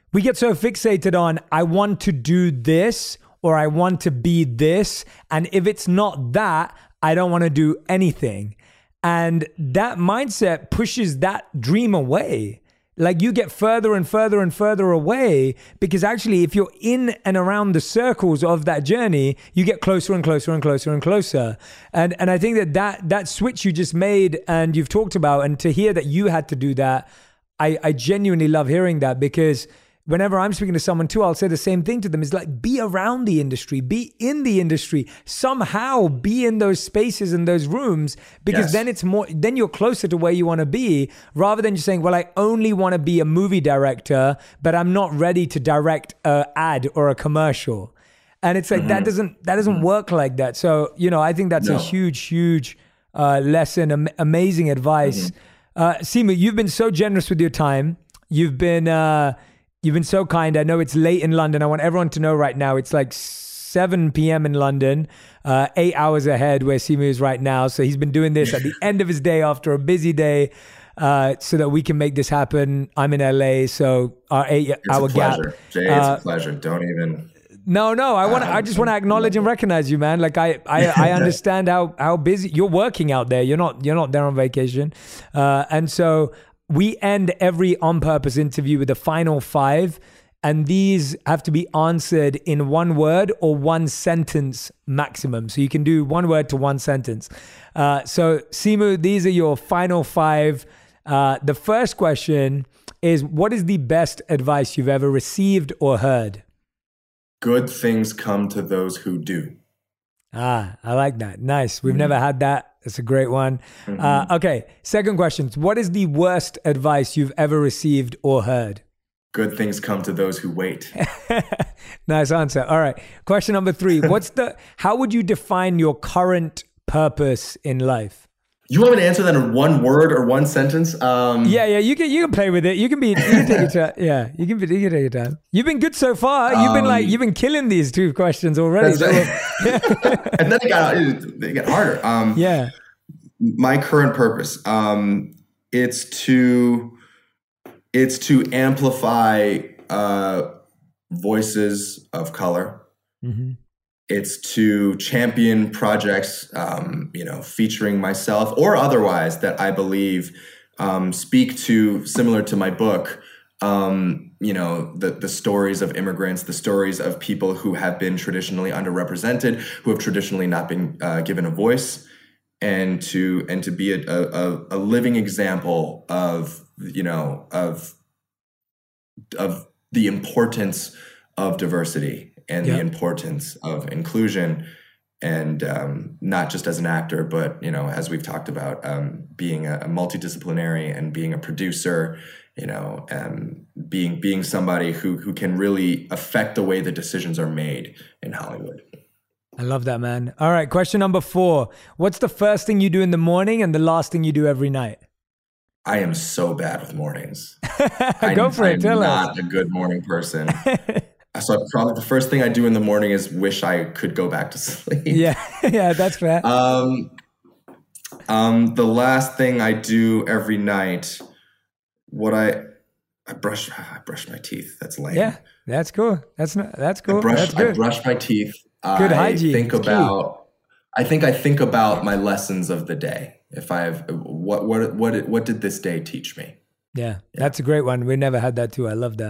I want to do this or I want to be this. And if it's not that, I don't want to do anything. And that mindset pushes that dream away. Like you get further and further and further away, because actually if you're in and around the circles of that journey, you get closer and closer and closer and closer. And I think that switch you just made and you've talked about, and to hear that you had to do that, I genuinely love hearing that, because whenever I'm speaking to someone too, I'll say the same thing to them. It's like, be around the industry, be in the industry, somehow be in those spaces and those rooms, because then it's more, then you're closer to where you want to be, rather than just saying, well, I only want to be a movie director, but I'm not ready to direct an ad or a commercial. And it's like, that doesn't work like that. So, you know, I think that's a huge lesson, amazing advice. Simu, you've been so generous with your time. You've been so kind. I know it's late in London. I want everyone to know right now, it's like 7 p.m. in London, 8 hours ahead where Simu is right now. So he's been doing this at the end of his day after a busy day, so that we can make this happen. I'm in LA, so our 8-hour gap. Jay, it's a pleasure. Don't even... No. I just want to acknowledge and recognize you, man. Like I understand how busy you're working out there. You're not there on vacation, and so we end every On Purpose interview with a final 5, and these have to be answered in 1 word or 1 sentence maximum. So you can do 1 word to 1 sentence. So Simu, these are your final 5. The first question is, what is the best advice you've ever received or heard? Good things come to those who do. I like that. Nice. We've never had that. That's a great one. Okay. Second question. What is the worst advice you've ever received or heard? Good things come to those who wait. Nice answer. All right. Question number 3. How would you define your current purpose in life? You want me to answer that in 1 word or 1 sentence? Yeah. You can play with it. You can take your time. Yeah, you can take your time. You've been good so far. You've been killing these 2 questions already. And then it got harder. My current purpose, it's to amplify voices of color. It's to champion projects, featuring myself or otherwise that I believe speak to, similar to my book, the stories of immigrants, the stories of people who have been traditionally underrepresented, who have traditionally not been given a voice, and to be a living example of the importance of diversity and the importance of inclusion, and not just as an actor, but, as we've talked about, being a multidisciplinary and being a producer, being somebody who can really affect the way the decisions are made in Hollywood. I love that, man. All right. Question number 4. What's the first thing you do in the morning and the last thing you do every night? I am so bad with mornings. Go for it. Tell us. I'm not a good morning person. So probably the first thing I do in the morning is wish I could go back to sleep. Yeah, that's fair. The last thing I do every night, I brush my teeth. That's lame. Yeah, that's cool. That's cool. I brush my teeth. Good hygiene. I think about my lessons of the day. If I have what did this day teach me? Yeah, that's a great one. We never had that too. I love that.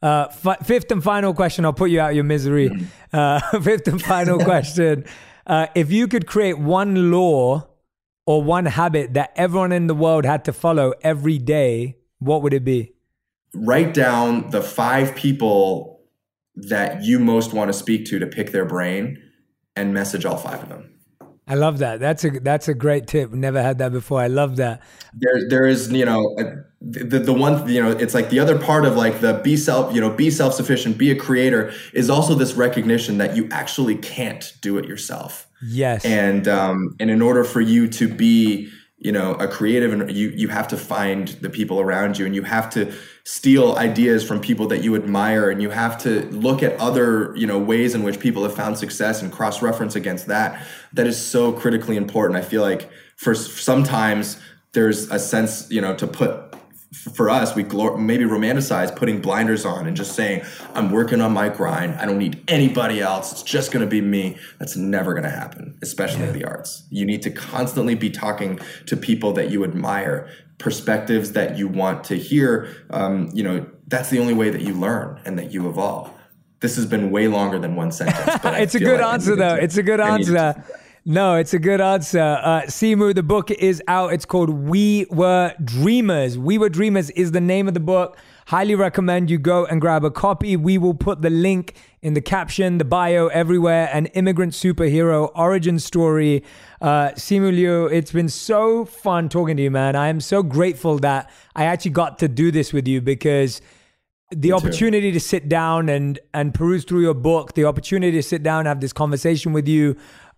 Fifth and final question. I'll put you out of your misery. Fifth and final question. If you could create one law or one habit that everyone in the world had to follow every day, what would it be? Write down the 5 people that you most want to speak to pick their brain and message all 5 of them. I love that. That's a great tip. Never had that before. I love that. There is, the one, it's like the other part of like the be self-sufficient, be a creator is also this recognition that you actually can't do it yourself. Yes. And in order for you to be, a creative, and you have to find the people around you, and you have to steal ideas from people that you admire, and you have to look at other, ways in which people have found success and cross-reference against that. That is so critically important. I feel like for sometimes there's a sense, to put, for us, we maybe romanticize putting blinders on and just saying, I'm working on my grind. I don't need anybody else. It's just going to be me. That's never going to happen, especially in the arts. You need to constantly be talking to people that you admire, perspectives that you want to hear. That's the only way that you learn and that you evolve. This has been way longer than one sentence. But it's a good answer, though. It's a good answer. No, it's a good answer. Simu, the book is out. It's called We Were Dreamers. We Were Dreamers is the name of the book. Highly recommend you go and grab a copy. We will put the link in the caption, the bio, everywhere. An immigrant superhero origin story. Simu Liu, it's been so fun talking to you, man. I am so grateful that I actually got to do this with you, because the opportunity to sit down and peruse through your book, the opportunity to sit down and have this conversation with you,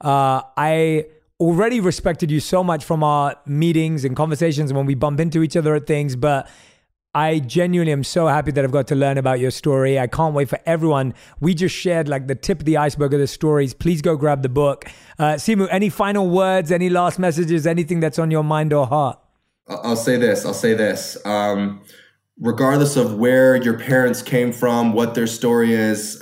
I already respected you so much from our meetings and conversations when we bump into each other at things, but I genuinely am so happy that I've got to learn about your story. I can't wait for everyone. We just shared like the tip of the iceberg of the stories. Please go grab the book. Simu, any final words, any last messages, anything that's on your mind or heart? I'll say this. Regardless of where your parents came from, what their story is,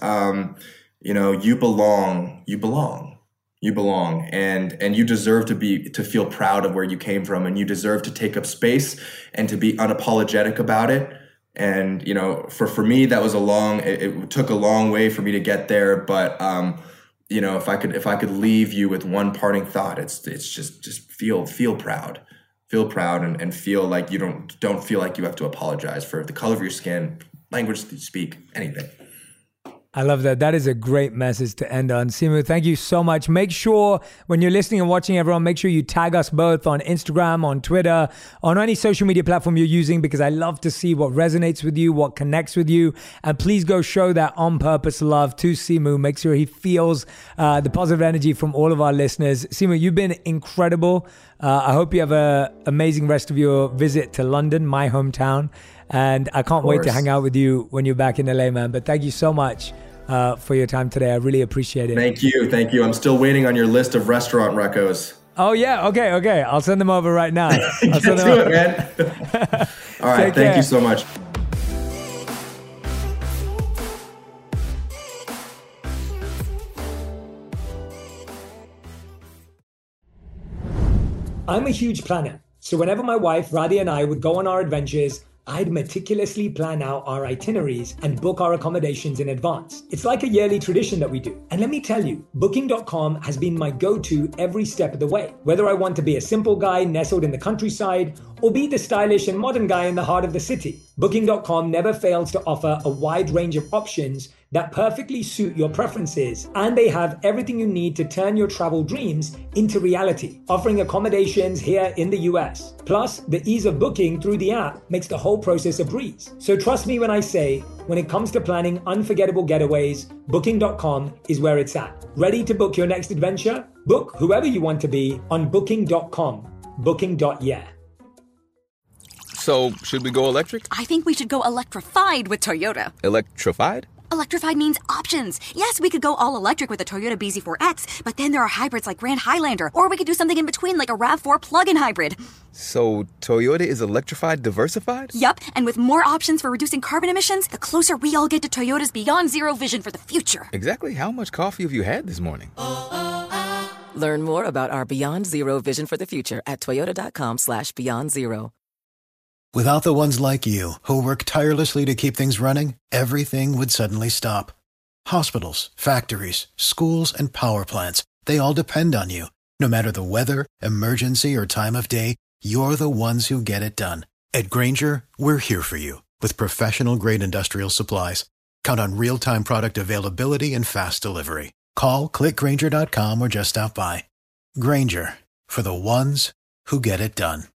you belong. You belong, and you deserve to feel proud of where you came from, and you deserve to take up space and to be unapologetic about it. And for me, that was it took a long way for me to get there. But if I could leave you with one parting thought, it's just feel proud. Feel proud and feel like you don't feel like you have to apologize for the color of your skin, language that you speak, anything. I love that. That is a great message to end on. Simu, thank you so much. Make sure when you're listening and watching, everyone, make sure you tag us both on Instagram, on Twitter, on any social media platform you're using, because I love to see what resonates with you, what connects with you. And please go show that on purpose love to Simu. Make sure he feels the positive energy from all of our listeners. Simu, you've been incredible. I hope you have an amazing rest of your visit to London, my hometown. And I can't wait to hang out with you when you're back in LA, man. But thank you so much for your time today. I really appreciate it. Thank you. I'm still waiting on your list of restaurant recos. Oh, yeah. Okay. I'll send them over right now. I'll send them over. Man. All right. Thank you so much. I'm a huge planner. So whenever my wife, Radhi, and I would go on our adventures, I'd meticulously plan out our itineraries and book our accommodations in advance. It's like a yearly tradition that we do. And let me tell you, Booking.com has been my go-to every step of the way. Whether I want to be a simple guy nestled in the countryside or be the stylish and modern guy in the heart of the city, Booking.com never fails to offer a wide range of options that perfectly suit your preferences. And they have everything you need to turn your travel dreams into reality, offering accommodations here in the US. Plus, the ease of booking through the app makes the whole process a breeze. So trust me when I say, when it comes to planning unforgettable getaways, Booking.com is where it's at. Ready to book your next adventure? Book whoever you want to be on Booking.com. Booking.yeah. So, should we go electric? I think we should go electrified with Toyota. Electrified? Electrified means options. Yes, we could go all electric with the Toyota BZ4X, but then there are hybrids like Grand Highlander, or we could do something in between like a RAV4 plug-in hybrid. So, Toyota is electrified diversified? Yup, and with more options for reducing carbon emissions, the closer we all get to Toyota's Beyond Zero vision for the future. Exactly how much coffee have you had this morning? Learn more about our Beyond Zero vision for the future at toyota.com/beyond zero. Without the ones like you, who work tirelessly to keep things running, everything would suddenly stop. Hospitals, factories, schools, and power plants, they all depend on you. No matter the weather, emergency, or time of day, you're the ones who get it done. At Grainger, we're here for you with professional-grade industrial supplies. Count on real-time product availability and fast delivery. Call, click Grainger.com, or just stop by. Grainger, for the ones who get it done.